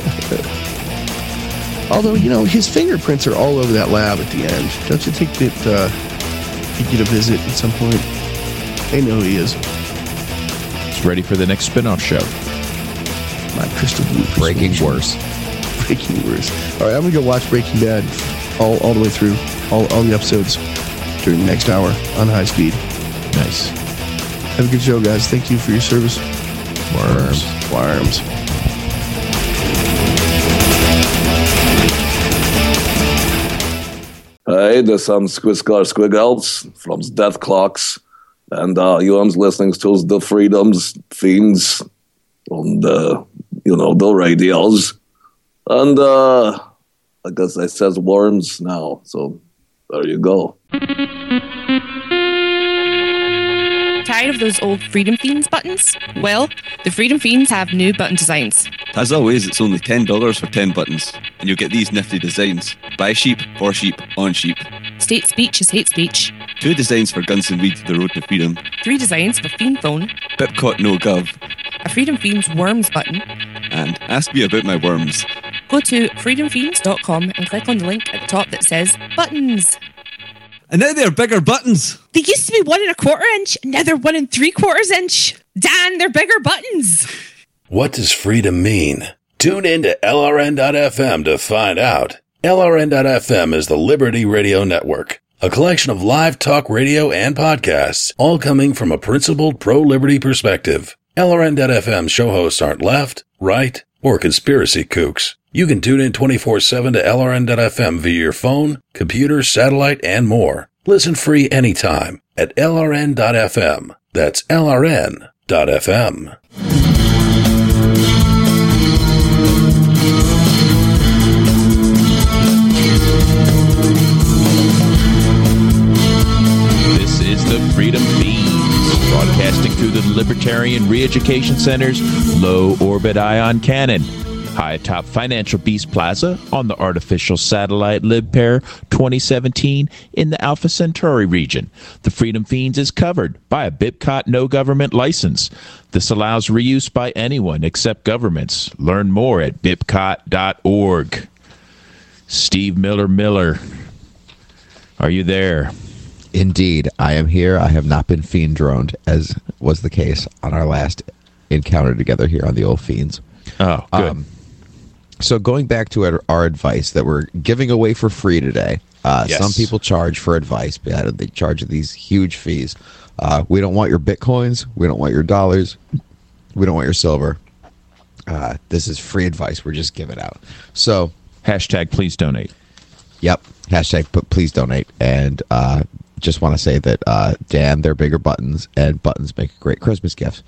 Although, his fingerprints are all over that lab at the end. Don't you think that he'd get a visit at some point? They know he is. Ready for the next spin-off show. My crystal blue. Breaking worse. Breaking worse. All right, I'm going to go watch Breaking Bad all the way through, all the episodes during the next hour on high speed. Nice. Have a good show, guys. Thank you for your service. Worms. Hey, this is Squiskar Squiggles from Death Clocks. And you are listening to the Freedom's Fiends on the radios. And I guess I says worms now. So there you go. Tired of those old Freedom Fiends buttons? Well, the Freedom Fiends have new button designs. As always, it's only $10 for 10 buttons, and you'll get these nifty designs. By sheep, for sheep, on sheep. State speech is hate speech. 2 designs for Guns and Weed, The Road to Freedom. 3 designs for Fiend Phone. Pipcot No Gov. A Freedom Fiends Worms button. And Ask Me About My Worms. Go to freedomfiends.com and click on the link at the top that says Buttons. And now they're bigger buttons. They used to be 1 1/4 inch, and now they're 1 3/4 inch. Dan, they're bigger buttons. What does freedom mean? Tune in to LRN.FM to find out. LRN.FM is the Liberty Radio Network, a collection of live talk radio and podcasts, all coming from a principled pro-liberty perspective. LRN.FM show hosts aren't left, right, or conspiracy kooks. You can tune in 24/7 to LRN.FM via your phone, computer, satellite, and more. Listen free anytime at LRN.FM. That's LRN.FM. This is the Freedom Feeds, broadcasting through the Libertarian Re-Education Center's low orbit ion cannon, high atop Financial Beast Plaza on the artificial satellite LibPair 2017 in the Alpha Centauri region. The Freedom Fiends is covered by a BIPCOT no government license. This allows reuse by anyone except governments. Learn more at bipcot.org. Steve Miller, are you there? Indeed, I am here. I have not been fiend droned, as was the case on our last encounter together here on the Old Fiends. Oh, good. So going back to our advice that we're giving away for free today, Yes. Some people charge for advice. They charge these huge fees. We don't want your Bitcoins. We don't want your dollars. We don't want your silver. This is free advice. We're just giving out. So Hashtag please donate. Yep. Hashtag please donate. And just want to say that, Dan, they're bigger buttons, and buttons make a great Christmas gift.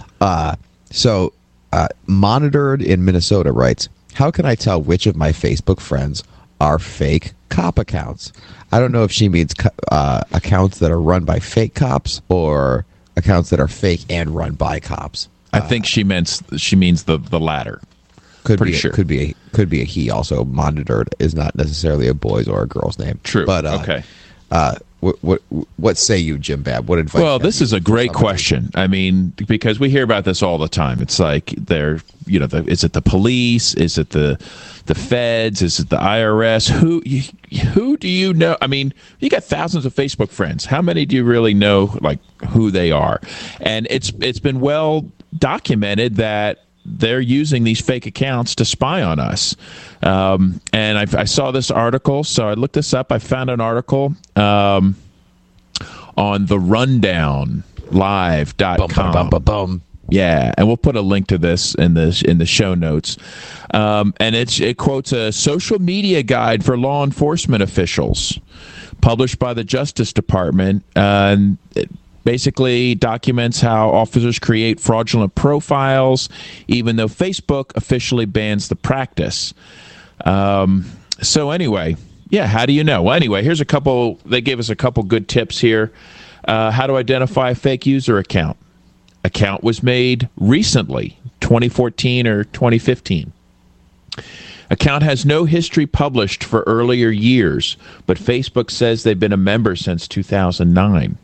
So Monitored in Minnesota writes, how can I tell which of my Facebook friends are fake cop accounts? I don't know if she means accounts that are run by fake cops or accounts that are fake and run by cops. I think she means the latter. Could be a he. Also, Monitored is not necessarily a boy's or a girl's name. True. But okay. What say you, Jim Bab? What advice? Well, this is a great question. I mean, because we hear about this all the time. It's like is it the police? Is it the feds? Is it the IRS? Who do you know? I mean, you got thousands of Facebook friends. How many do you really know, like, who they are? And it's been well documented that they're using these fake accounts to spy on us. And I saw this article, so I looked this up. I found an article on therundownlive.com. Yeah, and we'll put a link to this in the show notes. And it quotes a social media guide for law enforcement officials published by the Justice Department. And it basically documents how officers create fraudulent profiles, even though Facebook officially bans the practice. So anyway, yeah, how do you know? Well, anyway, they gave us a couple good tips here. How to identify a fake user account. Account was made recently, 2014 or 2015. Account has no history published for earlier years, but Facebook says they've been a member since 2009.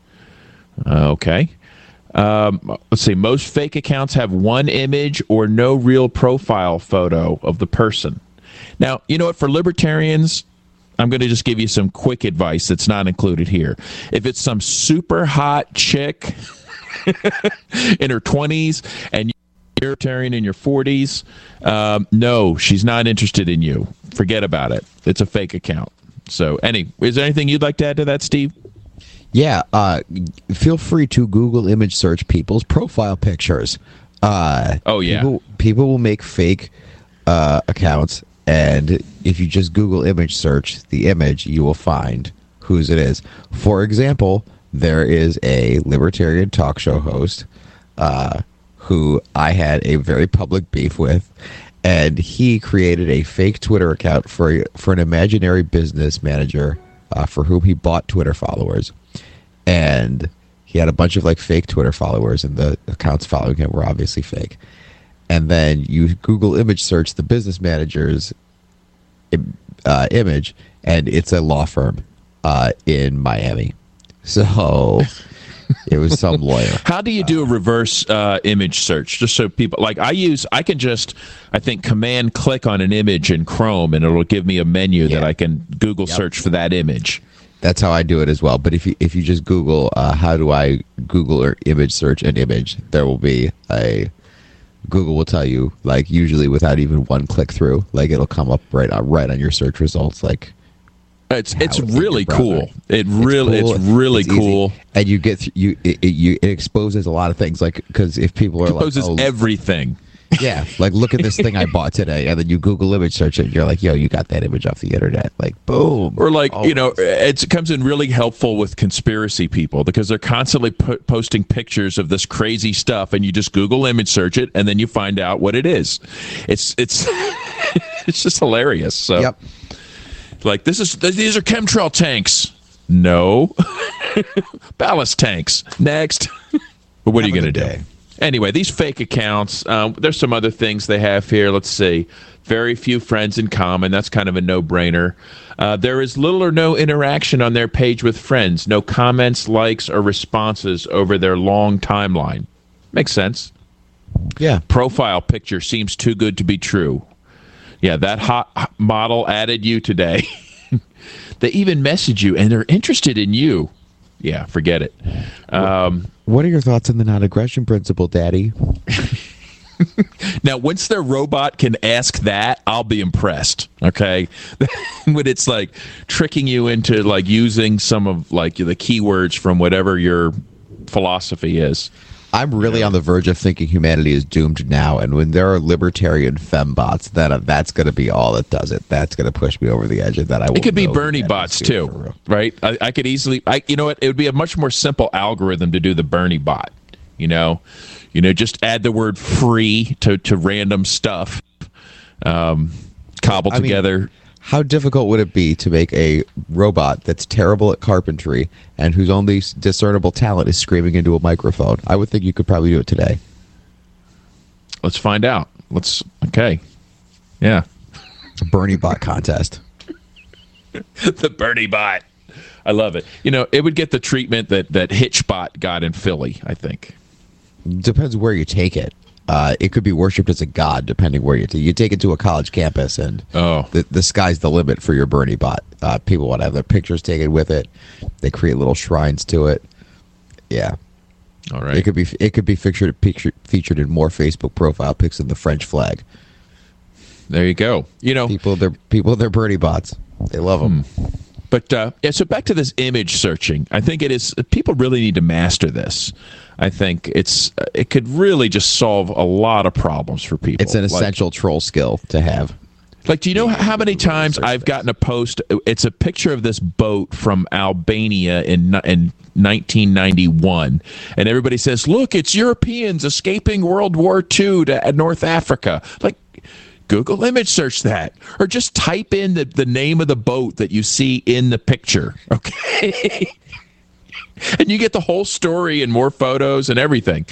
Okay. Let's see. Most fake accounts have one image or no real profile photo of the person. Now, you know what? For libertarians, I'm going to just give you some quick advice that's not included here. If it's some super hot chick in her 20s and you're libertarian in your 40s, no, she's not interested in you. Forget about it. It's a fake account. So, is there anything you'd like to add to that, Steve? Yeah, feel free to Google image search people's profile pictures. People will make fake accounts, and if you just Google image search the image, you will find whose it is. For example, there is a libertarian talk show host who I had a very public beef with, and he created a fake Twitter account for an imaginary business manager for whom he bought Twitter followers. And he had a bunch of fake Twitter followers, and the accounts following him were obviously fake. And then you Google image search the business manager's image, and it's a law firm in Miami. So it was some lawyer. How do you do a reverse image search? Just so people, I can just command click on an image in Chrome, and it'll give me a menu that I can Google search for that image. That's how I do it as well. But if you just Google how do I Google or image search an image, there will be Google will tell you, usually without even one click through, it'll come up right on your search results. It's really cool. It's really cool. And you get it exposes a lot of things, because if people are exposes everything. Yeah, like look at this thing I bought today, and then you Google image search it, and you're like, yo, you got that image off the internet. Like, boom. Or like, it comes in really helpful with conspiracy people because they're constantly posting pictures of this crazy stuff, and you just Google image search it, and then you find out what it is. It's it's just hilarious. So, yep. Like these are chemtrail tanks. No, ballast tanks. Next. But what are you going to do? Anyway, these fake accounts, there's some other things they have here. Let's see. Very few friends in common. That's kind of a no-brainer. There is little or no interaction on their page with friends. No comments, likes, or responses over their long timeline. Makes sense. Yeah. Profile picture seems too good to be true. Yeah, that hot model added you today. They even message you, and they're interested in you. Yeah, forget it. What are your thoughts on the non-aggression principle, Daddy? Now, once their robot can ask that, I'll be impressed. Okay, when it's like tricking you into like using some of like the keywords from whatever your philosophy is. I'm really on the verge of thinking humanity is doomed now, and when there are libertarian fembots, then that's going to be all that does it. That's going to push me over the edge, and that I will. It could be Bernie bots too, right? I could easily. You know what? It would be a much more simple algorithm to do the Bernie bot. Just add the word "free" to random stuff, cobbled together. How difficult would it be to make a robot that's terrible at carpentry and whose only discernible talent is screaming into a microphone? I would think you could probably do it today. Let's find out. Okay. Yeah. A Bernie bot contest. The Bernie bot. I love it. It would get the treatment that Hitchbot got in Philly, I think. Depends where you take it. It could be worshipped as a god, depending where you take it to a college campus, and the sky's the limit for your Bernie bot. People want to have their pictures taken with it. They create little shrines to it. Yeah, all right. It could be featured in more Facebook profile pics than the French flag. There you go. People, they're Bernie bots. They love them. But so back to this image searching. I think it is. People really need to master this. I think it could really just solve a lot of problems for people. It's an essential troll skill to have. Like, do you know how many times I've gotten a post? It's a picture of this boat from Albania in 1991, and everybody says, "Look, it's Europeans escaping World War II to North Africa." Like, Google image search that, or just type in the name of the boat that you see in the picture. Okay. And you get the whole story and more photos and everything.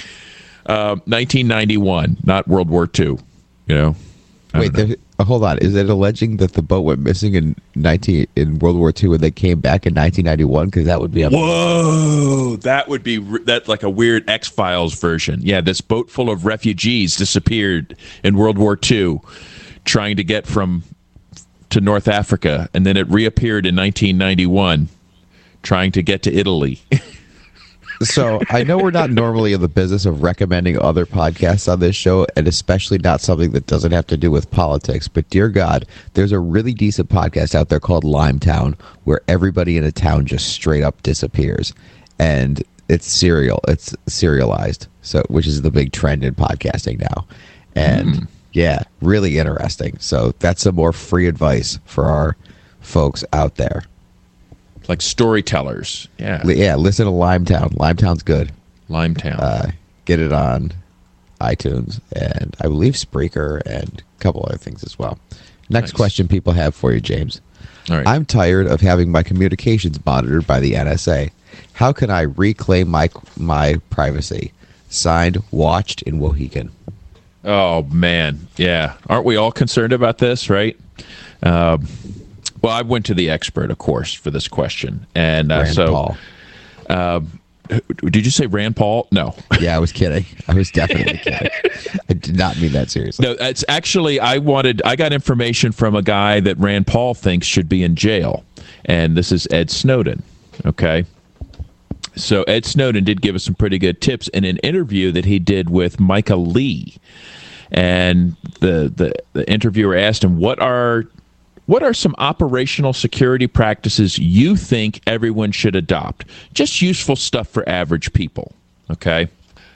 1991, not World War II. Wait, hold on. Is it alleging that the boat went missing in World War II and they came back in 1991? Because that would be whoa, that would be that's like a weird X-Files version. Yeah, this boat full of refugees disappeared in World War II, trying to get to North Africa, and then it reappeared in 1991. Trying to get to Italy. So I know we're not normally in the business of recommending other podcasts on this show, and especially not something that doesn't have to do with politics. But dear God, there's a really decent podcast out there called Limetown, where everybody in a town just straight up disappears, and it's serialized. So, which is the big trend in podcasting now, and yeah, really interesting. So that's some more free advice for our folks out there. Like storytellers. Yeah. Yeah, listen to Limetown. Limetown's good. Limetown. Get it on iTunes and I believe Spreaker and a couple other things as well. Next question people have for you, James. All right. I'm tired of having my communications monitored by the NSA. How can I reclaim my privacy? Signed, Watched in Wauhegan. Oh, man. Yeah. Aren't we all concerned about this, right? Well, I went to the expert, of course, for this question. And Rand Paul. Did you say Rand Paul? No. Yeah, I was kidding. I was definitely kidding. I did not mean that seriously. No, it's actually, I got information from a guy that Rand Paul thinks should be in jail. And this is Ed Snowden. Okay. So Ed Snowden did give us some pretty good tips in an interview that he did with Micah Lee. And the interviewer asked him, what are some operational security practices you think everyone should adopt? Just useful stuff for average people, okay?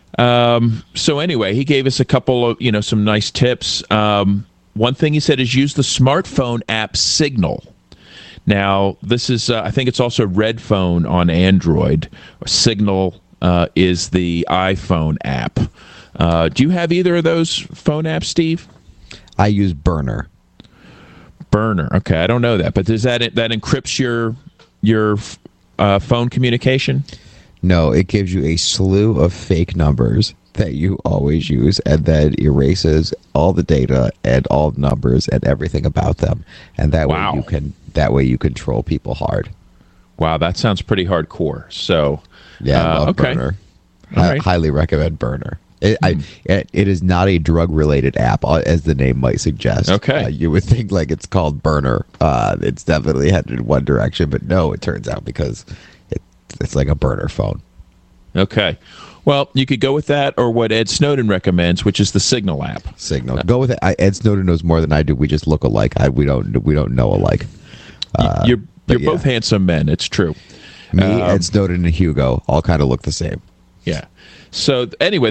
So anyway, he gave us a couple of, some nice tips. One thing he said is use the smartphone app Signal. Now, this is, I think it's also Red Phone on Android. Signal is the iPhone app. Do you have either of those phone apps, Steve? I use Burner. Burner. Okay, I don't know that, but does that encrypts your phone communication? No, it gives you a slew of fake numbers that you always use, and then erases all the data and all the numbers and everything about them, and that way you can troll people hard. Wow, that sounds pretty hardcore. So yeah, I love Burner. I highly recommend Burner. It is not a drug-related app, as the name might suggest. Okay. You would think like it's called Burner. It's definitely headed in one direction, but no, it turns out because it's like a burner phone. Okay. Well, you could go with that or what Ed Snowden recommends, which is the Signal app. Signal. Go with it. Ed Snowden knows more than I do. We just look alike. We don't know alike. You're both handsome men. It's true. Me, Ed Snowden, and Hugo all kind of look the same. Yeah. So anyway,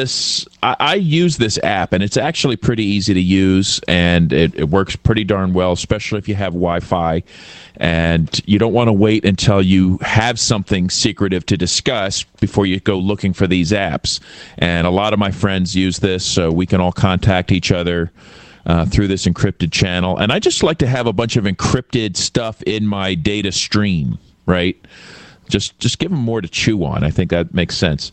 I use this app, and it's actually pretty easy to use, and it works pretty darn well, especially if you have Wi-Fi, and you don't want to wait until you have something secretive to discuss before you go looking for these apps. And a lot of my friends use this, so we can all contact each other through this encrypted channel. And I just like to have a bunch of encrypted stuff in my data stream, right? Just give them more to chew on. I think that makes sense.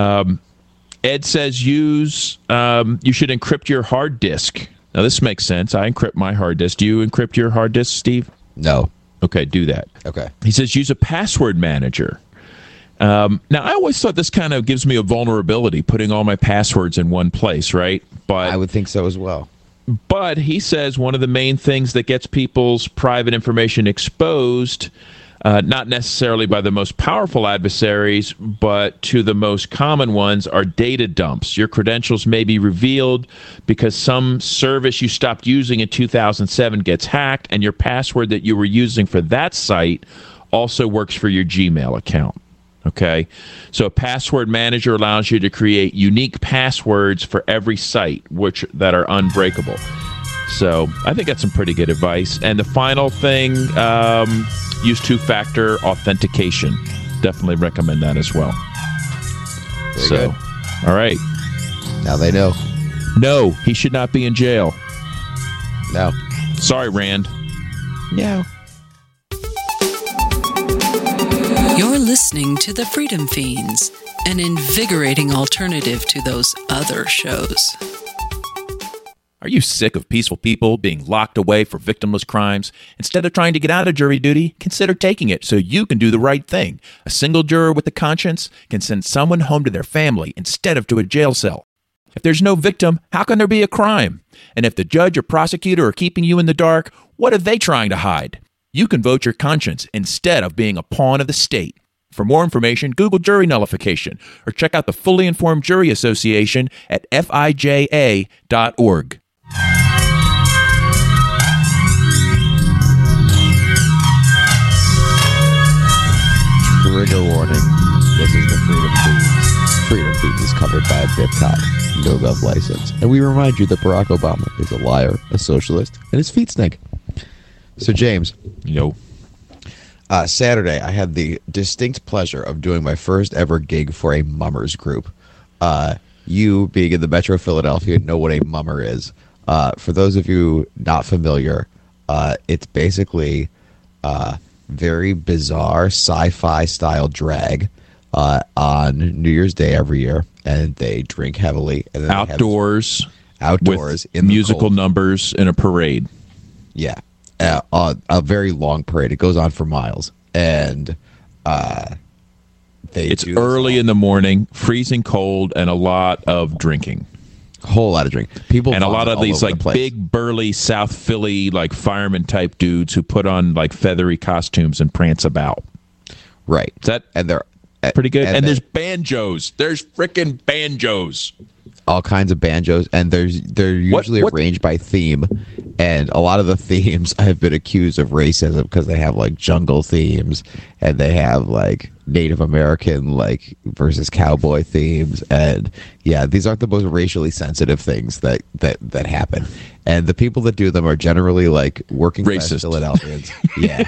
Ed says you should encrypt your hard disk. Now, this makes sense. I encrypt my hard disk. Do you encrypt your hard disk, Steve? No. Okay, do that. Okay. He says use a password manager. Now, I always thought this kind of gives me a vulnerability, putting all my passwords in one place, right? But I would think so as well. But he says one of the main things that gets people's private information exposed, not necessarily by the most powerful adversaries, but to the most common ones, are data dumps. Your credentials may be revealed because some service you stopped using in 2007 gets hacked, and your password that you were using for that site also works for your Gmail account. Okay, so a password manager allows you to create unique passwords for every site, that are unbreakable. So I think that's some pretty good advice. And the final thing, use two-factor authentication. Definitely recommend that as well. Very good. All right. Now they know. No, he should not be in jail. No. Sorry, Rand. No. You're listening to The Freedom Fiends, an invigorating alternative to those other shows. Are you sick of peaceful people being locked away for victimless crimes? Instead of trying to get out of jury duty, consider taking it so you can do the right thing. A single juror with a conscience can send someone home to their family instead of to a jail cell. If there's no victim, how can there be a crime? And if the judge or prosecutor are keeping you in the dark, what are they trying to hide? You can vote your conscience instead of being a pawn of the state. For more information, Google jury nullification or check out the Fully Informed Jury Association at fija.org. Trigger warning. This is the Freedom Feeds. Freedom Feeds is covered by a BitCot, no gov license. And we remind you that Barack Obama is a liar, a socialist, and his feet stink. So, James. Yo. Saturday, I had the distinct pleasure of doing my first ever gig for a mummers group. You, being in the Metro Philadelphia, know what a mummer is. For those of you not familiar, it's basically very bizarre sci-fi style drag on New Year's Day every year, and they drink heavily. And then outdoors with in musical numbers in a parade. Yeah. A very long parade. It goes on for miles, and it's early in the morning, freezing cold, and a lot of drinking. Whole lot of drink. People and a lot of these like big burly South Philly like fireman type dudes who put on like feathery costumes and prance about. Right. And they're pretty good. And there's banjos. There's frickin' banjos. All kinds of banjos, and they're usually arranged by theme, and a lot of the themes have been accused of racism because they have like jungle themes, and they have like Native American like versus cowboy themes, and yeah, these aren't the most racially sensitive things that happen. And the people that do them are generally like working class Philadelphians. Yeah,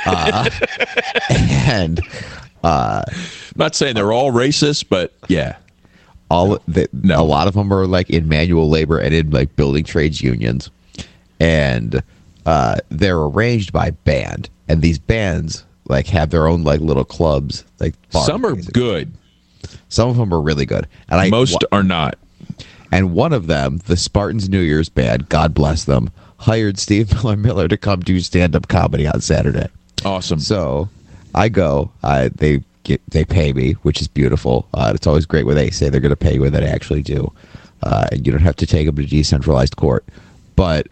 and I'm not saying they're all racist, but yeah, a lot of them are like in manual labor and in like building trades unions, and they're arranged by band, and these bands like have their own like little clubs. Like some are good, some of them are really good, and most are not. And one of them, the Spartans New Year's Band, God bless them, hired Steve Miller to come do stand-up comedy on Saturday. Awesome. So I go. They pay me, which is beautiful. It's always great when they say they're going to pay you and they actually do, and you don't have to take them to decentralized court. But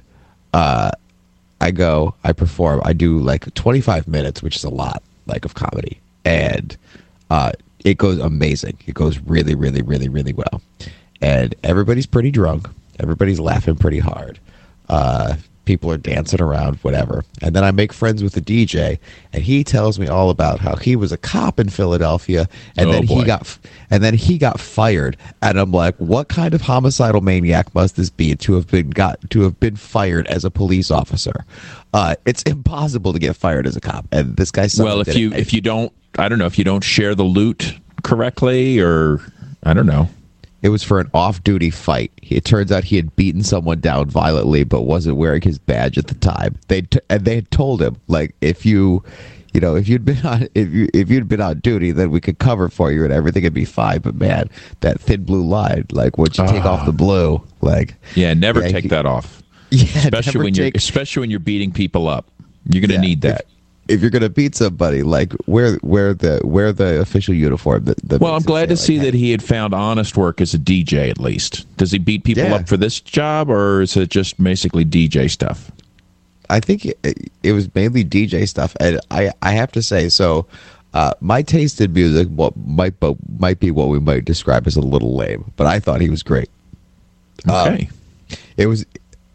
I go, I perform, I do like 25 minutes, which is a lot, like, of comedy. And it goes amazing. It goes really, really, really, really well. And everybody's pretty drunk. Everybody's laughing pretty hard. People are dancing around, whatever. And then I make friends with the DJ, and he tells me all about how he was a cop in Philadelphia, and then he got fired. And I'm like, what kind of homicidal maniac must this be to have been fired as a police officer? It's impossible to get fired as a cop. And this guy, if you don't, I don't know, if you don't share the loot correctly, or I don't know. It was for an off-duty fight. It turns out he had beaten someone down violently, but wasn't wearing his badge at the time. They had told him, like, if you'd been on duty, then we could cover for you and everything would be fine. But man, that thin blue line, like, once you take off the blue, like, never take that off. Yeah, especially when you're beating people up, you're gonna need that. If you're going to beat somebody, like, wear the official uniform. Well, I'm glad to see that he had found honest work as a DJ, at least. Does he beat people up for this job, or is it just basically DJ stuff? I think it was mainly DJ stuff, and I have to say, so my taste in music might be what we might describe as a little lame, but I thought he was great. Okay. It was...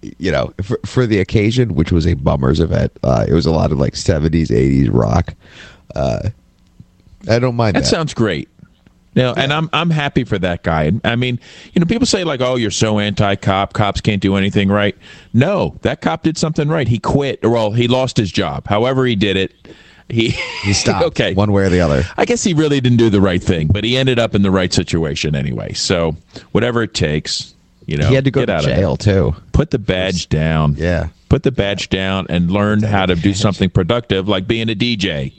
for the occasion, which was a Bummers event, it was a lot of like 70s, 80s rock. I don't mind that. That sounds great. And I'm happy for that guy. I mean, people say like, "Oh, you're so anti-cop. Cops can't do anything right." No, that cop did something right. He quit. Well, he lost his job. However, he did it. He stopped. Okay, one way or the other. I guess he really didn't do the right thing, but he ended up in the right situation anyway. So whatever it takes. He had to go to jail too. Put the badge down. Yeah. Put the badge down and learn how to do something productive, like being a DJ.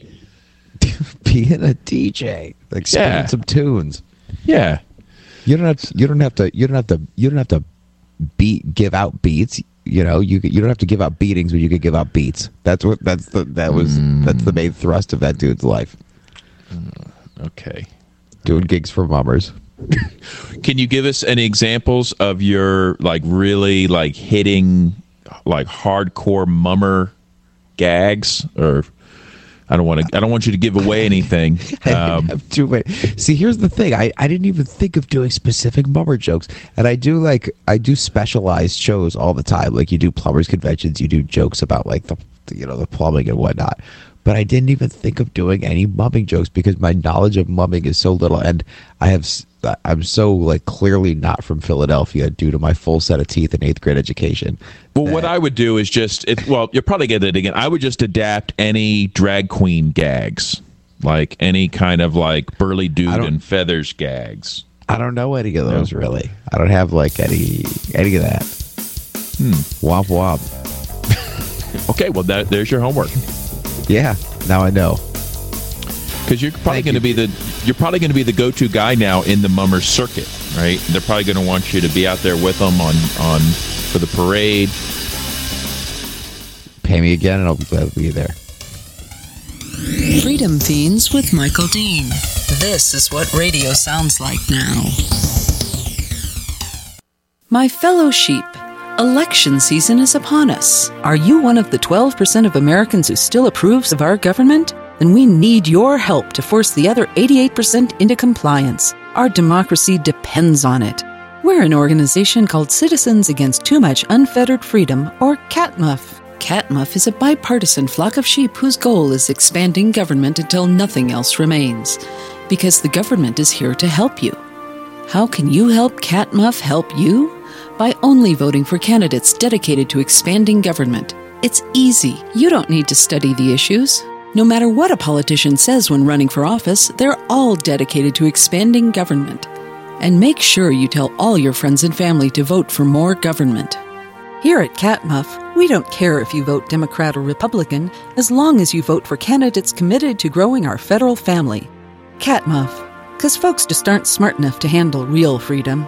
Being a DJ, like spinning some tunes. Yeah. You don't have to give out beats. You don't have to give out beatings, but you could give out beats. That's the main thrust of that dude's life. Okay. Doing gigs for Mummers. Can you give us any examples of your like really like hitting like hardcore mummer gags? Or I don't want you to give away anything. See, here's the thing. I didn't even think of doing specific mummer jokes, and I do specialized shows all the time. Like, you do plumbers conventions, you do jokes about like the plumbing and whatnot. But I didn't even think of doing any mumming jokes because my knowledge of mumming is so little, and I'm so like clearly not from Philadelphia due to my full set of teeth and 8th grade education. Well, what I would do is you'll probably get it again. I would just adapt any drag queen gags, like any kind of like burly dude and feathers gags. I don't know any of those really. I don't have like any of that. Womp womp. Okay, well there's your homework. Yeah, now I know. Because you're probably going to be the go-to guy now in the mummer circuit, right? They're probably going to want you to be out there with them on for the parade. Pay me again, and I'll be glad to be there. Freedom Fiends with Michael Dean. This is what radio sounds like now. My fellow sheep, election season is upon us. Are you one of the 12% of Americans who still approves of our government? Then we need your help to force the other 88% into compliance. Our democracy depends on it. We're an organization called Citizens Against Too Much Unfettered Freedom, or CATMUF. Catmuff is a bipartisan flock of sheep whose goal is expanding government until nothing else remains. Because the government is here to help you. How can you help Catmuff help you? By only voting for candidates dedicated to expanding government. It's easy. You don't need to study the issues. No matter what a politician says when running for office, they're all dedicated to expanding government. And make sure you tell all your friends and family to vote for more government. Here at Catmuff, we don't care if you vote Democrat or Republican, as long as you vote for candidates committed to growing our federal family. Catmuff, because folks just aren't smart enough to handle real freedom.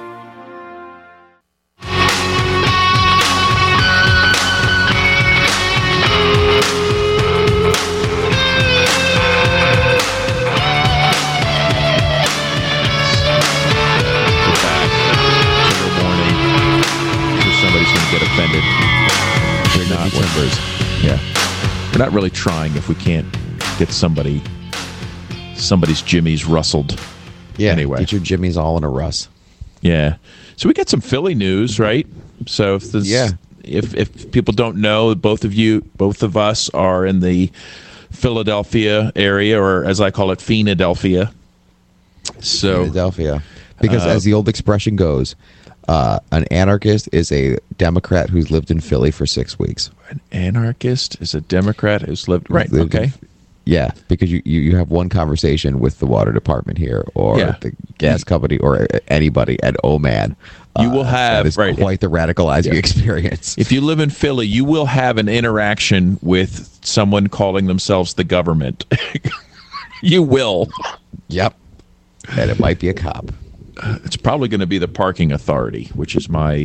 Get offended. They're not members. Yeah, we're not really trying if we can't get somebody's jimmies rustled. Yeah. Anyway, get your jimmies all in a Russ. Yeah. So we got some Philly news, right? So if people don't know, both of us are in the Philadelphia area, or as I call it, Phoenadelphia. So Philadelphia, because as the old expression goes. An anarchist is a Democrat who's lived in Philly for 6 weeks. An anarchist is a Democrat who's lived... Right, okay. Yeah, because you have one conversation with the water department here, or the gas company, or anybody, and oh man. You will have... That is quite the radicalizing experience. If you live in Philly, you will have an interaction with someone calling themselves the government. You will. Yep. And it might be a cop. It's probably going to be the parking authority, which is my,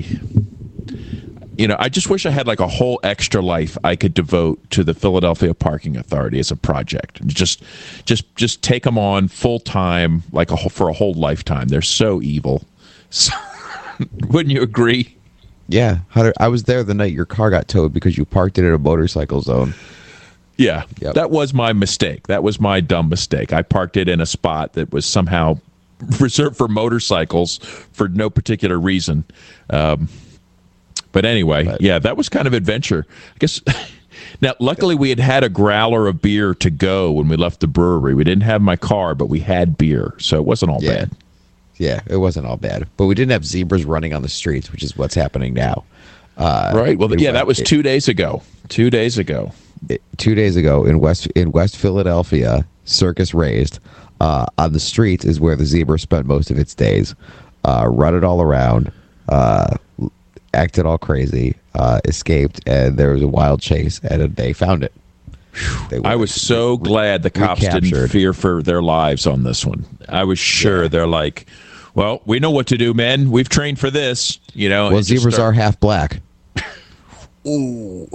I just wish I had like a whole extra life I could devote to the Philadelphia Parking Authority as a project. Just take them on full time, like for a whole lifetime. They're so evil. So, wouldn't you agree? Yeah, Hunter, I was there the night your car got towed because you parked it at a motorcycle zone. Yeah, That was my mistake. That was my dumb mistake. I parked it in a spot that was somehow reserved for motorcycles for no particular reason. But anyway, that was kind of adventure. I guess. Now, luckily, we had a growler of beer to go when we left the brewery. We didn't have my car, but we had beer, so it wasn't all bad. Yeah, it wasn't all bad. But we didn't have zebras running on the streets, which is what's happening now. Right. Well, that was 2 days ago. 2 days ago. 2 days ago in West Philadelphia, circus raised. On the streets is where the zebra spent most of its days. Run it all around, acted all crazy, escaped, and there was a wild chase, and they found it. I was so glad the cops didn't fear for their lives on this one. I was sure they're like, well, we know what to do, men. We've trained for this. Well, zebras are half black. Ooh.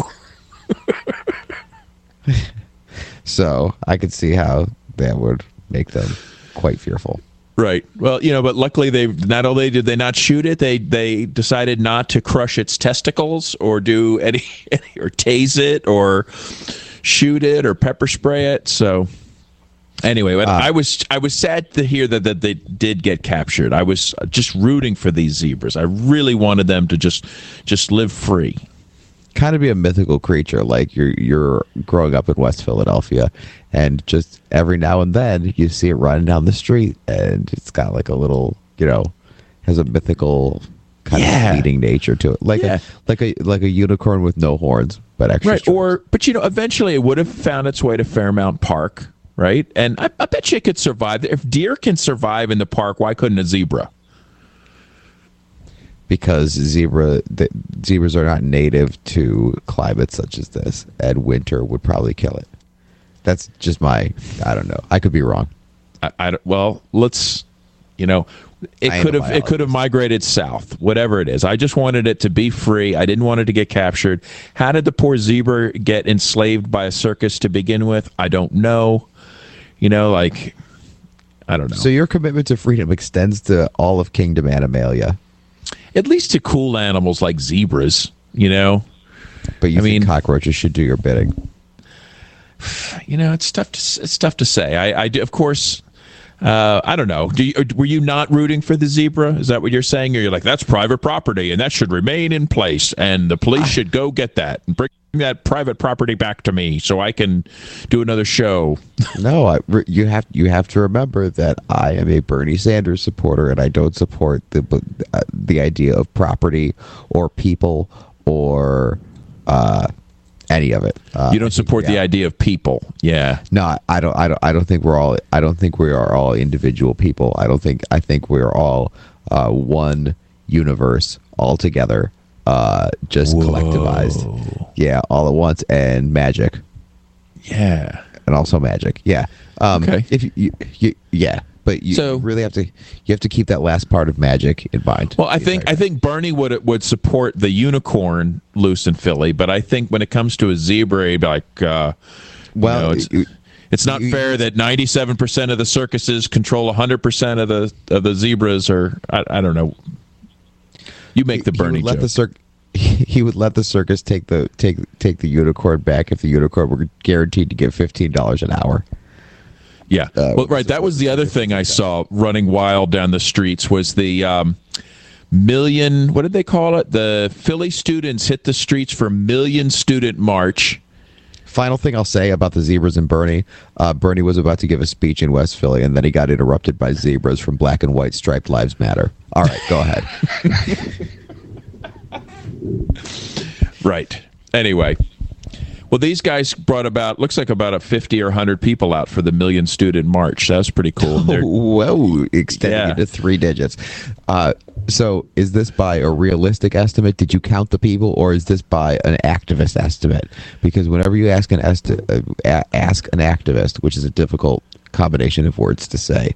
So I could see how that would make them quite fearful. Right. Well, but luckily not only did they not shoot it, they decided not to crush its testicles or do any or tase it or shoot it or pepper spray it. So anyway, I was sad to hear that they did get captured. I was just rooting for these zebras. I really wanted them to just live free. Kind of be a mythical creature, like you're growing up in West Philadelphia, and just every now and then you see it running down the street, and it's got like a little, has a mythical kind of fleeting nature to it, like a unicorn with no horns, but extra right. But eventually it would have found its way to Fairmount Park, right? And I bet you it could survive. If deer can survive in the park, why couldn't a zebra? Because zebras are not native to climates such as this, and winter would probably kill it. That's just I don't know. I could be wrong. It could have migrated south, whatever it is. I just wanted it to be free. I didn't want it to get captured. How did the poor zebra get enslaved by a circus to begin with? I don't know. I don't know. So your commitment to freedom extends to all of Kingdom Animalia. At least to cool animals like zebras, But you think cockroaches should do your bidding? It's tough to say. I do, of course. I don't know. Were you not rooting for the zebra? Is that what you're saying? Or you're like, that's private property and that should remain in place and the police should go get that and bring that private property back to me so I can do another show? No, you have to remember that I am a Bernie Sanders supporter and I don't support the idea of property or people or any of it. You don't support the idea of people. Yeah. No, I don't think we're all. I don't think we are all individual people. I think we are all one universe all together, just collectivized. Yeah, all at once and magic. Yeah, and also magic. Yeah. Okay. If you yeah. But you really have to keep that last part of magic in mind. Well, I think Bernie would support the unicorn loose in Philly, but I think when it comes to a zebra, he'd be like, it's not fair that 97% of the circuses control 100% of the zebras, or I don't know. You make the Bernie joke. He would let the circus take the unicorn back if the unicorn were guaranteed to get $15 an hour. Yeah, well, right. That was the other thing I saw running wild down the streets was the million. What did they call it? The Philly students hit the streets for Million Student March. Final thing I'll say about the zebras and Bernie. Bernie was about to give a speech in West Philly, and then he got interrupted by zebras from Black and White Striped Lives Matter. All right, go ahead. Right. Anyway. Well, these guys brought looks like about 50 or 100 people out for the Million Student March. That was pretty cool. Whoa, extending into 3 digits. So is this by a realistic estimate? Did you count the people, or is this by an activist estimate? Because whenever you ask an activist, which is a difficult combination of words to say,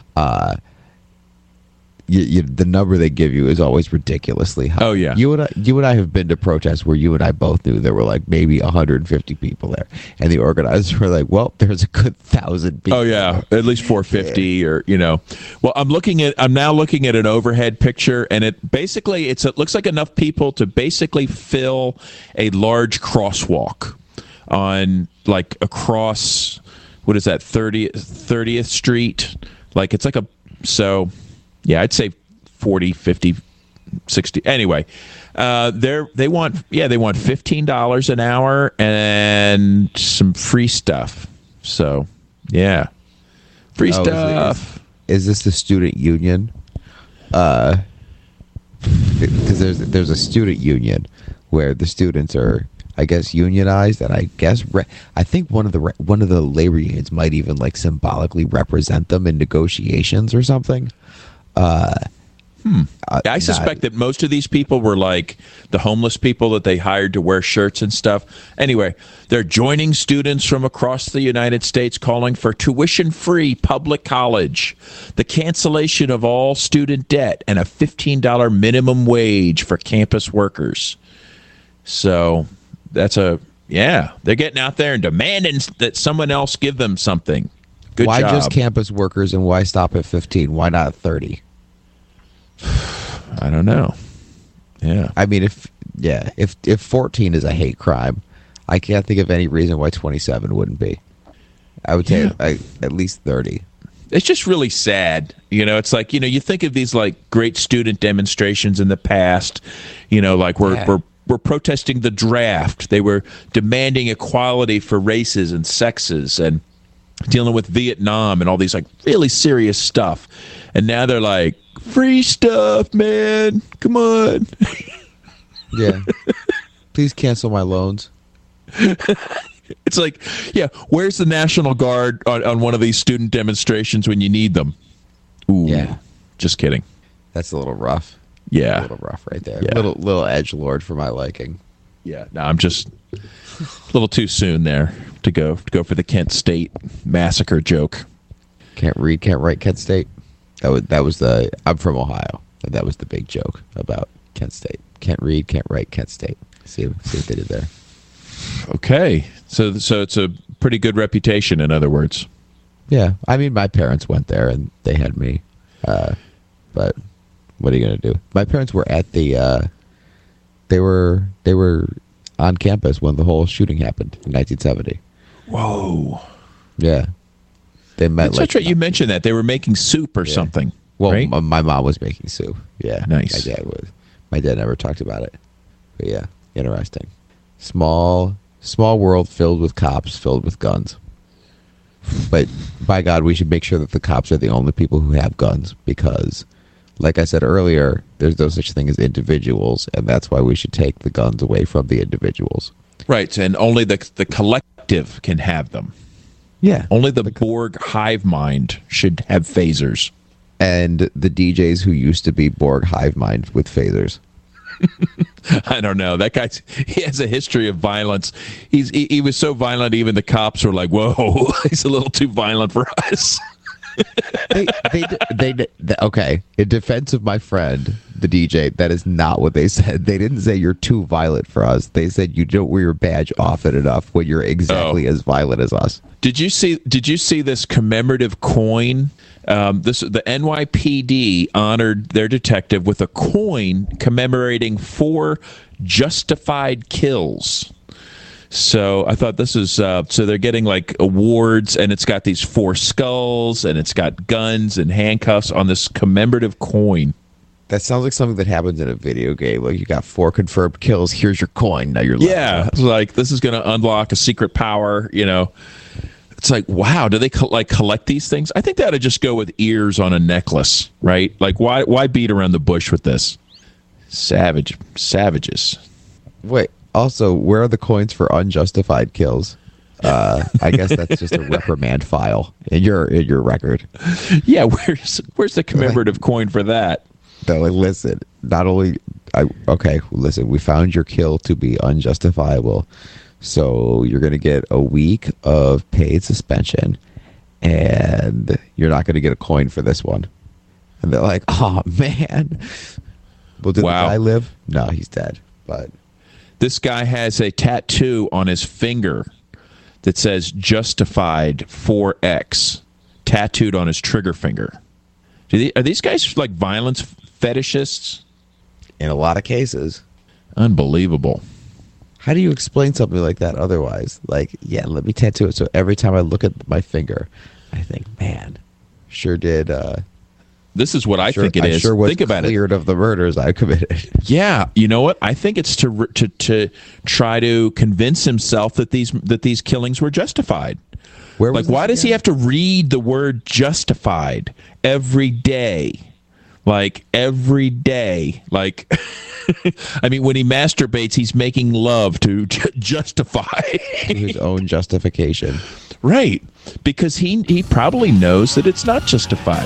the number they give you is always ridiculously high. Oh yeah, you and I have been to protests where you and I both knew there were like maybe 150 people there, and the organizers were like, "Well, there's a good 1,000 people." Oh yeah, at least 450, or Well, I'm now looking at an overhead picture, and it looks like enough people to basically fill a large crosswalk on across what is that 30th Street? Like it's like yeah, I'd say 40, 50, 60. Anyway, they want $15 an hour and some free stuff. So, yeah. Free stuff. Is this the student union? Because there's a student union where the students are, I guess, unionized, and I guess I think one of the labor unions might even symbolically represent them in negotiations or something. I suspect that most of these people were like the homeless people that they hired to wear shirts and stuff. Anyway, they're joining students from across the United States calling for tuition-free public college, the cancellation of all student debt, and a $15 minimum wage for campus workers. So they're getting out there and demanding that someone else give them something. Good why job. Just campus workers, and why stop at 15? Why not 30? I don't know. Yeah. I mean, if 14 is a hate crime, I can't think of any reason why 27 wouldn't be. I would say at least 30. It's just really sad. It's like, you think of these great student demonstrations in the past, we're protesting the draft. They were demanding equality for races and sexes and dealing with Vietnam and all these really serious stuff. And now they're like, free stuff, man. Come on. Yeah. Please cancel my loans. It's like, yeah, where's the National Guard on one of these student demonstrations when you need them? Ooh, yeah. Just kidding. That's a little rough. Yeah. A little rough right there. Yeah. Little edgelord for my liking. Yeah. No, I'm just a little too soon there to go for the Kent State massacre joke. Can't read, can't write, Kent State. I'm from Ohio. And that was the big joke about Kent State. Can't read, can't write, Kent State. See what they did there. Okay. So it's a pretty good reputation, in other words. Yeah. I mean, my parents went there and they had me. But what are you going to do? My parents were at the they were on campus when the whole shooting happened in 1970. Whoa. Yeah. They meant That's right. You mentioned that. They were making soup or something. Well, right? my mom was making soup. Yeah. Nice. My dad was. My dad never talked about it. But yeah, interesting. Small world filled with cops, filled with guns. But by God, we should make sure that the cops are the only people who have guns because, like I said earlier, there's no such thing as individuals, and that's why we should take the guns away from the individuals. Right, and only the collective can have them. Yeah. Only the Borg hive mind should have phasers. And the DJs who used to be Borg hive mind with phasers. I don't know. That guy, he has a history of violence. He was so violent, even the cops were like, whoa, he's a little too violent for us. Okay, in defense of my friend, the DJ, that is not what they said. They didn't say you're too violent for us. They said you don't wear your badge often enough when you're exactly as violent as us. Did you see this commemorative coin? The NYPD honored their detective with a coin commemorating 4 justified kills. So I thought this is so they're getting like awards, and it's got these 4 skulls, and it's got guns and handcuffs on this commemorative coin. That sounds like something that happens in a video game. Like you got 4 confirmed kills. Here's your coin. Now you're it's like this is going to unlock a secret power. You know, it's like wow. Do they collect these things? I think that would just go with ears on a necklace, right? Like why beat around the bush with this? Savages. Wait. Also, where are the coins for unjustified kills? I guess that's just a reprimand file in your record. Yeah, where's the commemorative coin for that? They're like, listen, listen, we found your kill to be unjustifiable, so you're going to get a week of paid suspension, and you're not going to get a coin for this one. And they're like, oh, man. Well, did the guy live? No, he's dead, but... This guy has a tattoo on his finger that says Justified 4X tattooed on his trigger finger. Are these guys like violence fetishists? In a lot of cases. Unbelievable. How do you explain something like that otherwise? Like, yeah, let me tattoo it so every time I look at my finger, I think, man, sure did... This is what I think it is. Sure was think about cleared of the murders I committed. Yeah, you know what? I think it's to try to convince himself that these killings were justified. Why does he have to read the word justified every day? Like every day. Like I mean, when he masturbates, he's making love to justify his own justification. Right, because he probably knows that it's not justified.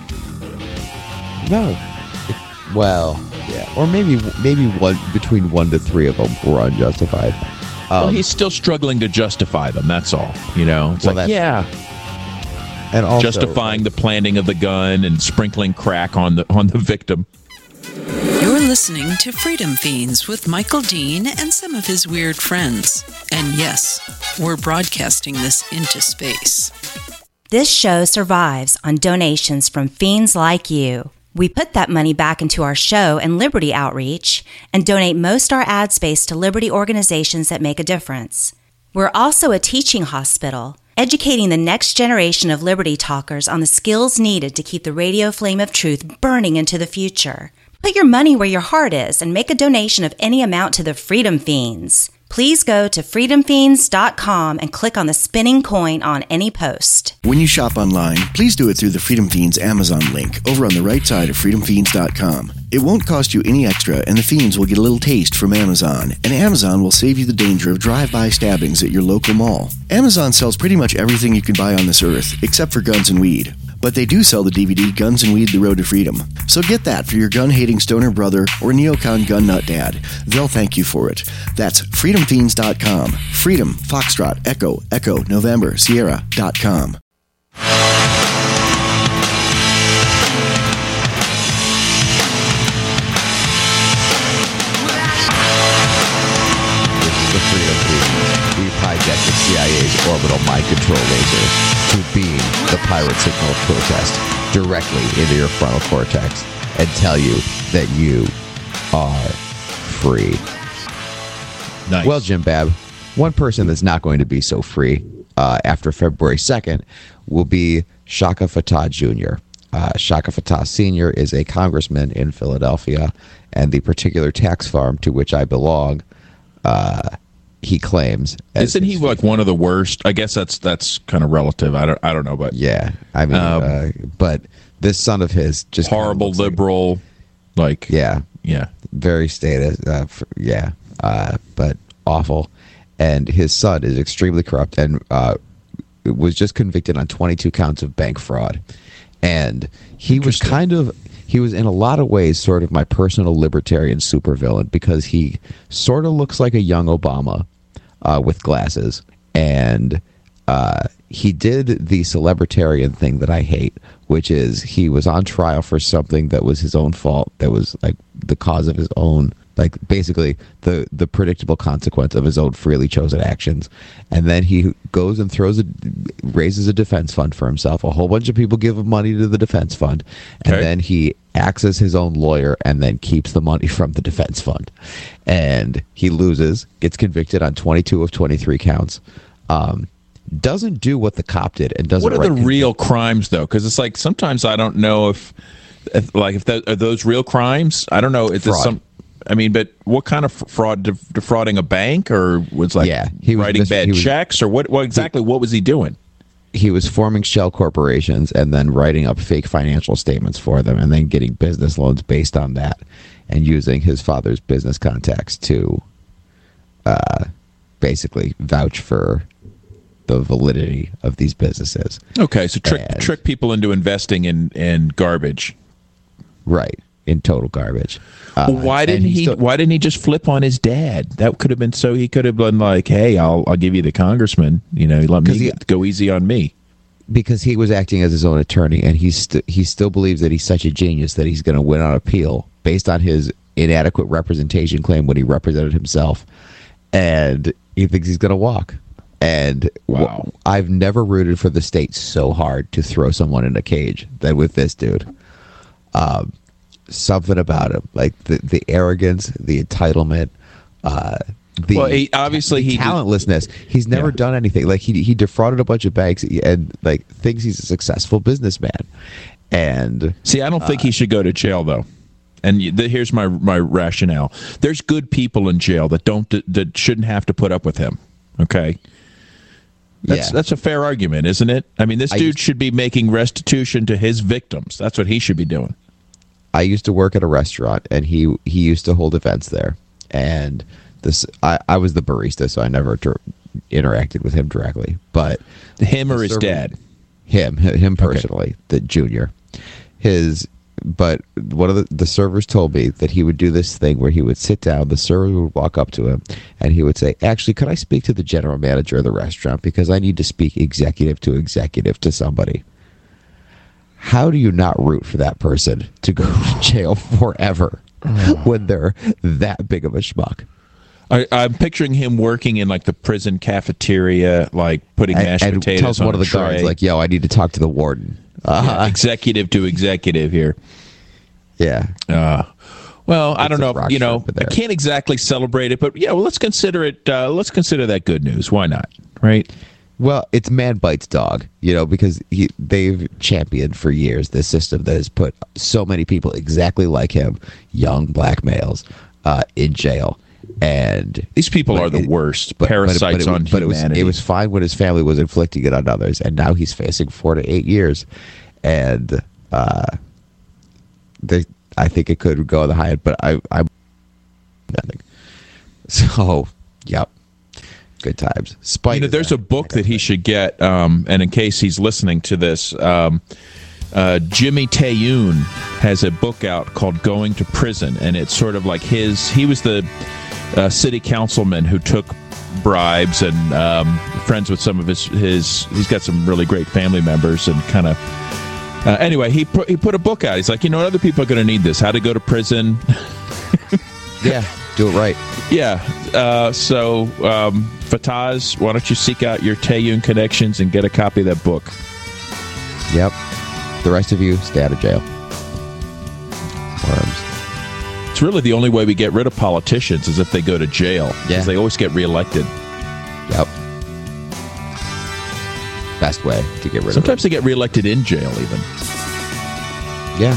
No. Well, yeah. Or maybe between 1 to 3 of them were unjustified. Well, he's still struggling to justify them, that's all. You know? It's yeah. And also, justifying the planting of the gun and sprinkling crack on the victim. You're listening to Freedom Fiends with Michael Dean and some of his weird friends. And yes, we're broadcasting this into space. This show survives on donations from fiends like you. We put that money back into our show and Liberty outreach and donate most our ad space to Liberty organizations that make a difference. We're also a teaching hospital, educating the next generation of Liberty talkers on the skills needed to keep the radio flame of truth burning into the future. Put your money where your heart is and make a donation of any amount to the Freedom Fiends. Please go to freedomfiends.com and click on the spinning coin on any post. When you shop online, please do it through the Freedom Fiends Amazon link over on the right side of freedomfiends.com. It won't cost you any extra, and the Fiends will get a little taste from Amazon, and Amazon will save you the danger of drive-by stabbings at your local mall. Amazon sells pretty much everything you can buy on this earth, except for guns and weed. But they do sell the DVD Guns and Weed, The Road to Freedom. So get that for your gun-hating stoner brother or neocon gun nut dad. They'll thank you for it. That's freedomfiends.com. Freedom, Foxtrot, Echo, Echo, November, Sierra.com. The Freedom Fiends. We've hijacked the CIA's orbital mind control laser to beam the pirate signal of protest directly into your frontal cortex and tell you that you are free. Nice. Well, Jim Bab, one person that's not going to be so free after February 2nd will be Shaka Fattah Jr. Shaka Fattah Sr. is a congressman in Philadelphia, and the particular tax farm to which I belong, he claims. Isn't he like one of the worst? I guess that's kind of relative. I don't know, but yeah, I mean, but this son of his just horrible liberal, yeah, very status, but awful. And his son is extremely corrupt and was just convicted on 22 counts of bank fraud. And he was in a lot of ways sort of my personal libertarian supervillain, because he sort of looks like a young Obama with glasses. And he did the celebritarian thing that I hate, which is he was on trial for something that was his own fault, that was like the cause of his own, like basically the predictable consequence of his own freely chosen actions. And then he goes and raises a defense fund for himself. A whole bunch of people give him money to the defense fund. And then he acts as his own lawyer and then keeps the money from the defense fund. And he loses, gets convicted on 22 of 23 counts. Doesn't do what the cop did, and doesn't. What are the real crimes, though? Because it's like sometimes I don't know if are those real crimes. I don't know if there's some. I mean, but what kind of fraud? Defrauding a bank, or was he was writing bad checks, or what exactly? What was he doing? He was forming shell corporations and then writing up fake financial statements for them, and then getting business loans based on that, and using his father's business contacts to basically vouch for the validity of these businesses. Okay, so trick people into investing in garbage, right? In total garbage. Why didn't he just flip on his dad? That could have been so he could have been like, "Hey, I'll give you the congressman. Let me go easy on me." Because he was acting as his own attorney, and he still believes that he's such a genius that he's going to win on appeal based on his inadequate representation claim when he represented himself, and he thinks he's going to walk. And wow. I've never rooted for the state so hard to throw someone in a cage than with this dude. Something about him, like the arrogance, the entitlement, the talentlessness. He's never done anything. Like he defrauded a bunch of banks and like thinks he's a successful businessman. And see, I don't think he should go to jail though. And here's my rationale. There's good people in jail that shouldn't have to put up with him. Okay. That's a fair argument, isn't it? I mean, this dude should be making restitution to his victims. That's what he should be doing. I used to work at a restaurant, and he used to hold events there. And I was the barista, so I never interacted with him directly. But him or his dad? Him personally, the junior. But one of the servers told me that he would do this thing where he would sit down, the server would walk up to him, and he would say, "Actually, could I speak to the general manager of the restaurant, because I need to speak executive to somebody." How do you not root for that person to go to jail forever when they're that big of a schmuck? I'm picturing him working in like the prison cafeteria, like putting mashed potatoes tells on one of the guards, like, "Yo, I need to talk to the warden." Executive to executive here. Yeah. Well, I don't know. I can't exactly celebrate it, but let's consider it. Let's consider that good news. Why not? Right. Well, it's man bites dog, because they've championed for years this system that has put so many people exactly like him, young black males, in jail. And these people are the worst parasites on humanity. It was fine when his family was inflicting it on others, and now he's facing 4 to 8 years. And I think it could go on the high end, but I'm nothing. So, yep. Good times. There's a book that he should get, and in case he's listening to this, Jimmy Tayoun has a book out called Going to Prison, and it's sort of like he was the city councilman who took bribes and friends with some of he's got some really great family members and kind of anyway, he put a book out. He's like, other people are going to need this, how to go to prison. Yeah, do it right. Yeah. So, Fataz, why don't you seek out your Tayoun connections and get a copy of that book? Yep. The rest of you, stay out of jail. Worms. It's really the only way we get rid of politicians is if they go to jail. Because they always get reelected. Yep. best way to get rid Sometimes of it. they get reelected in jail, even. Yeah.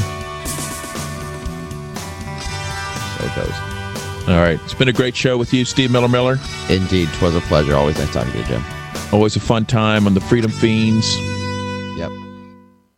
So it goes. All right. It's been a great show with you, Steve Miller. Indeed. 'Twas a pleasure. Always nice talking to you, Jim. Always a fun time on the Freedom Fiends.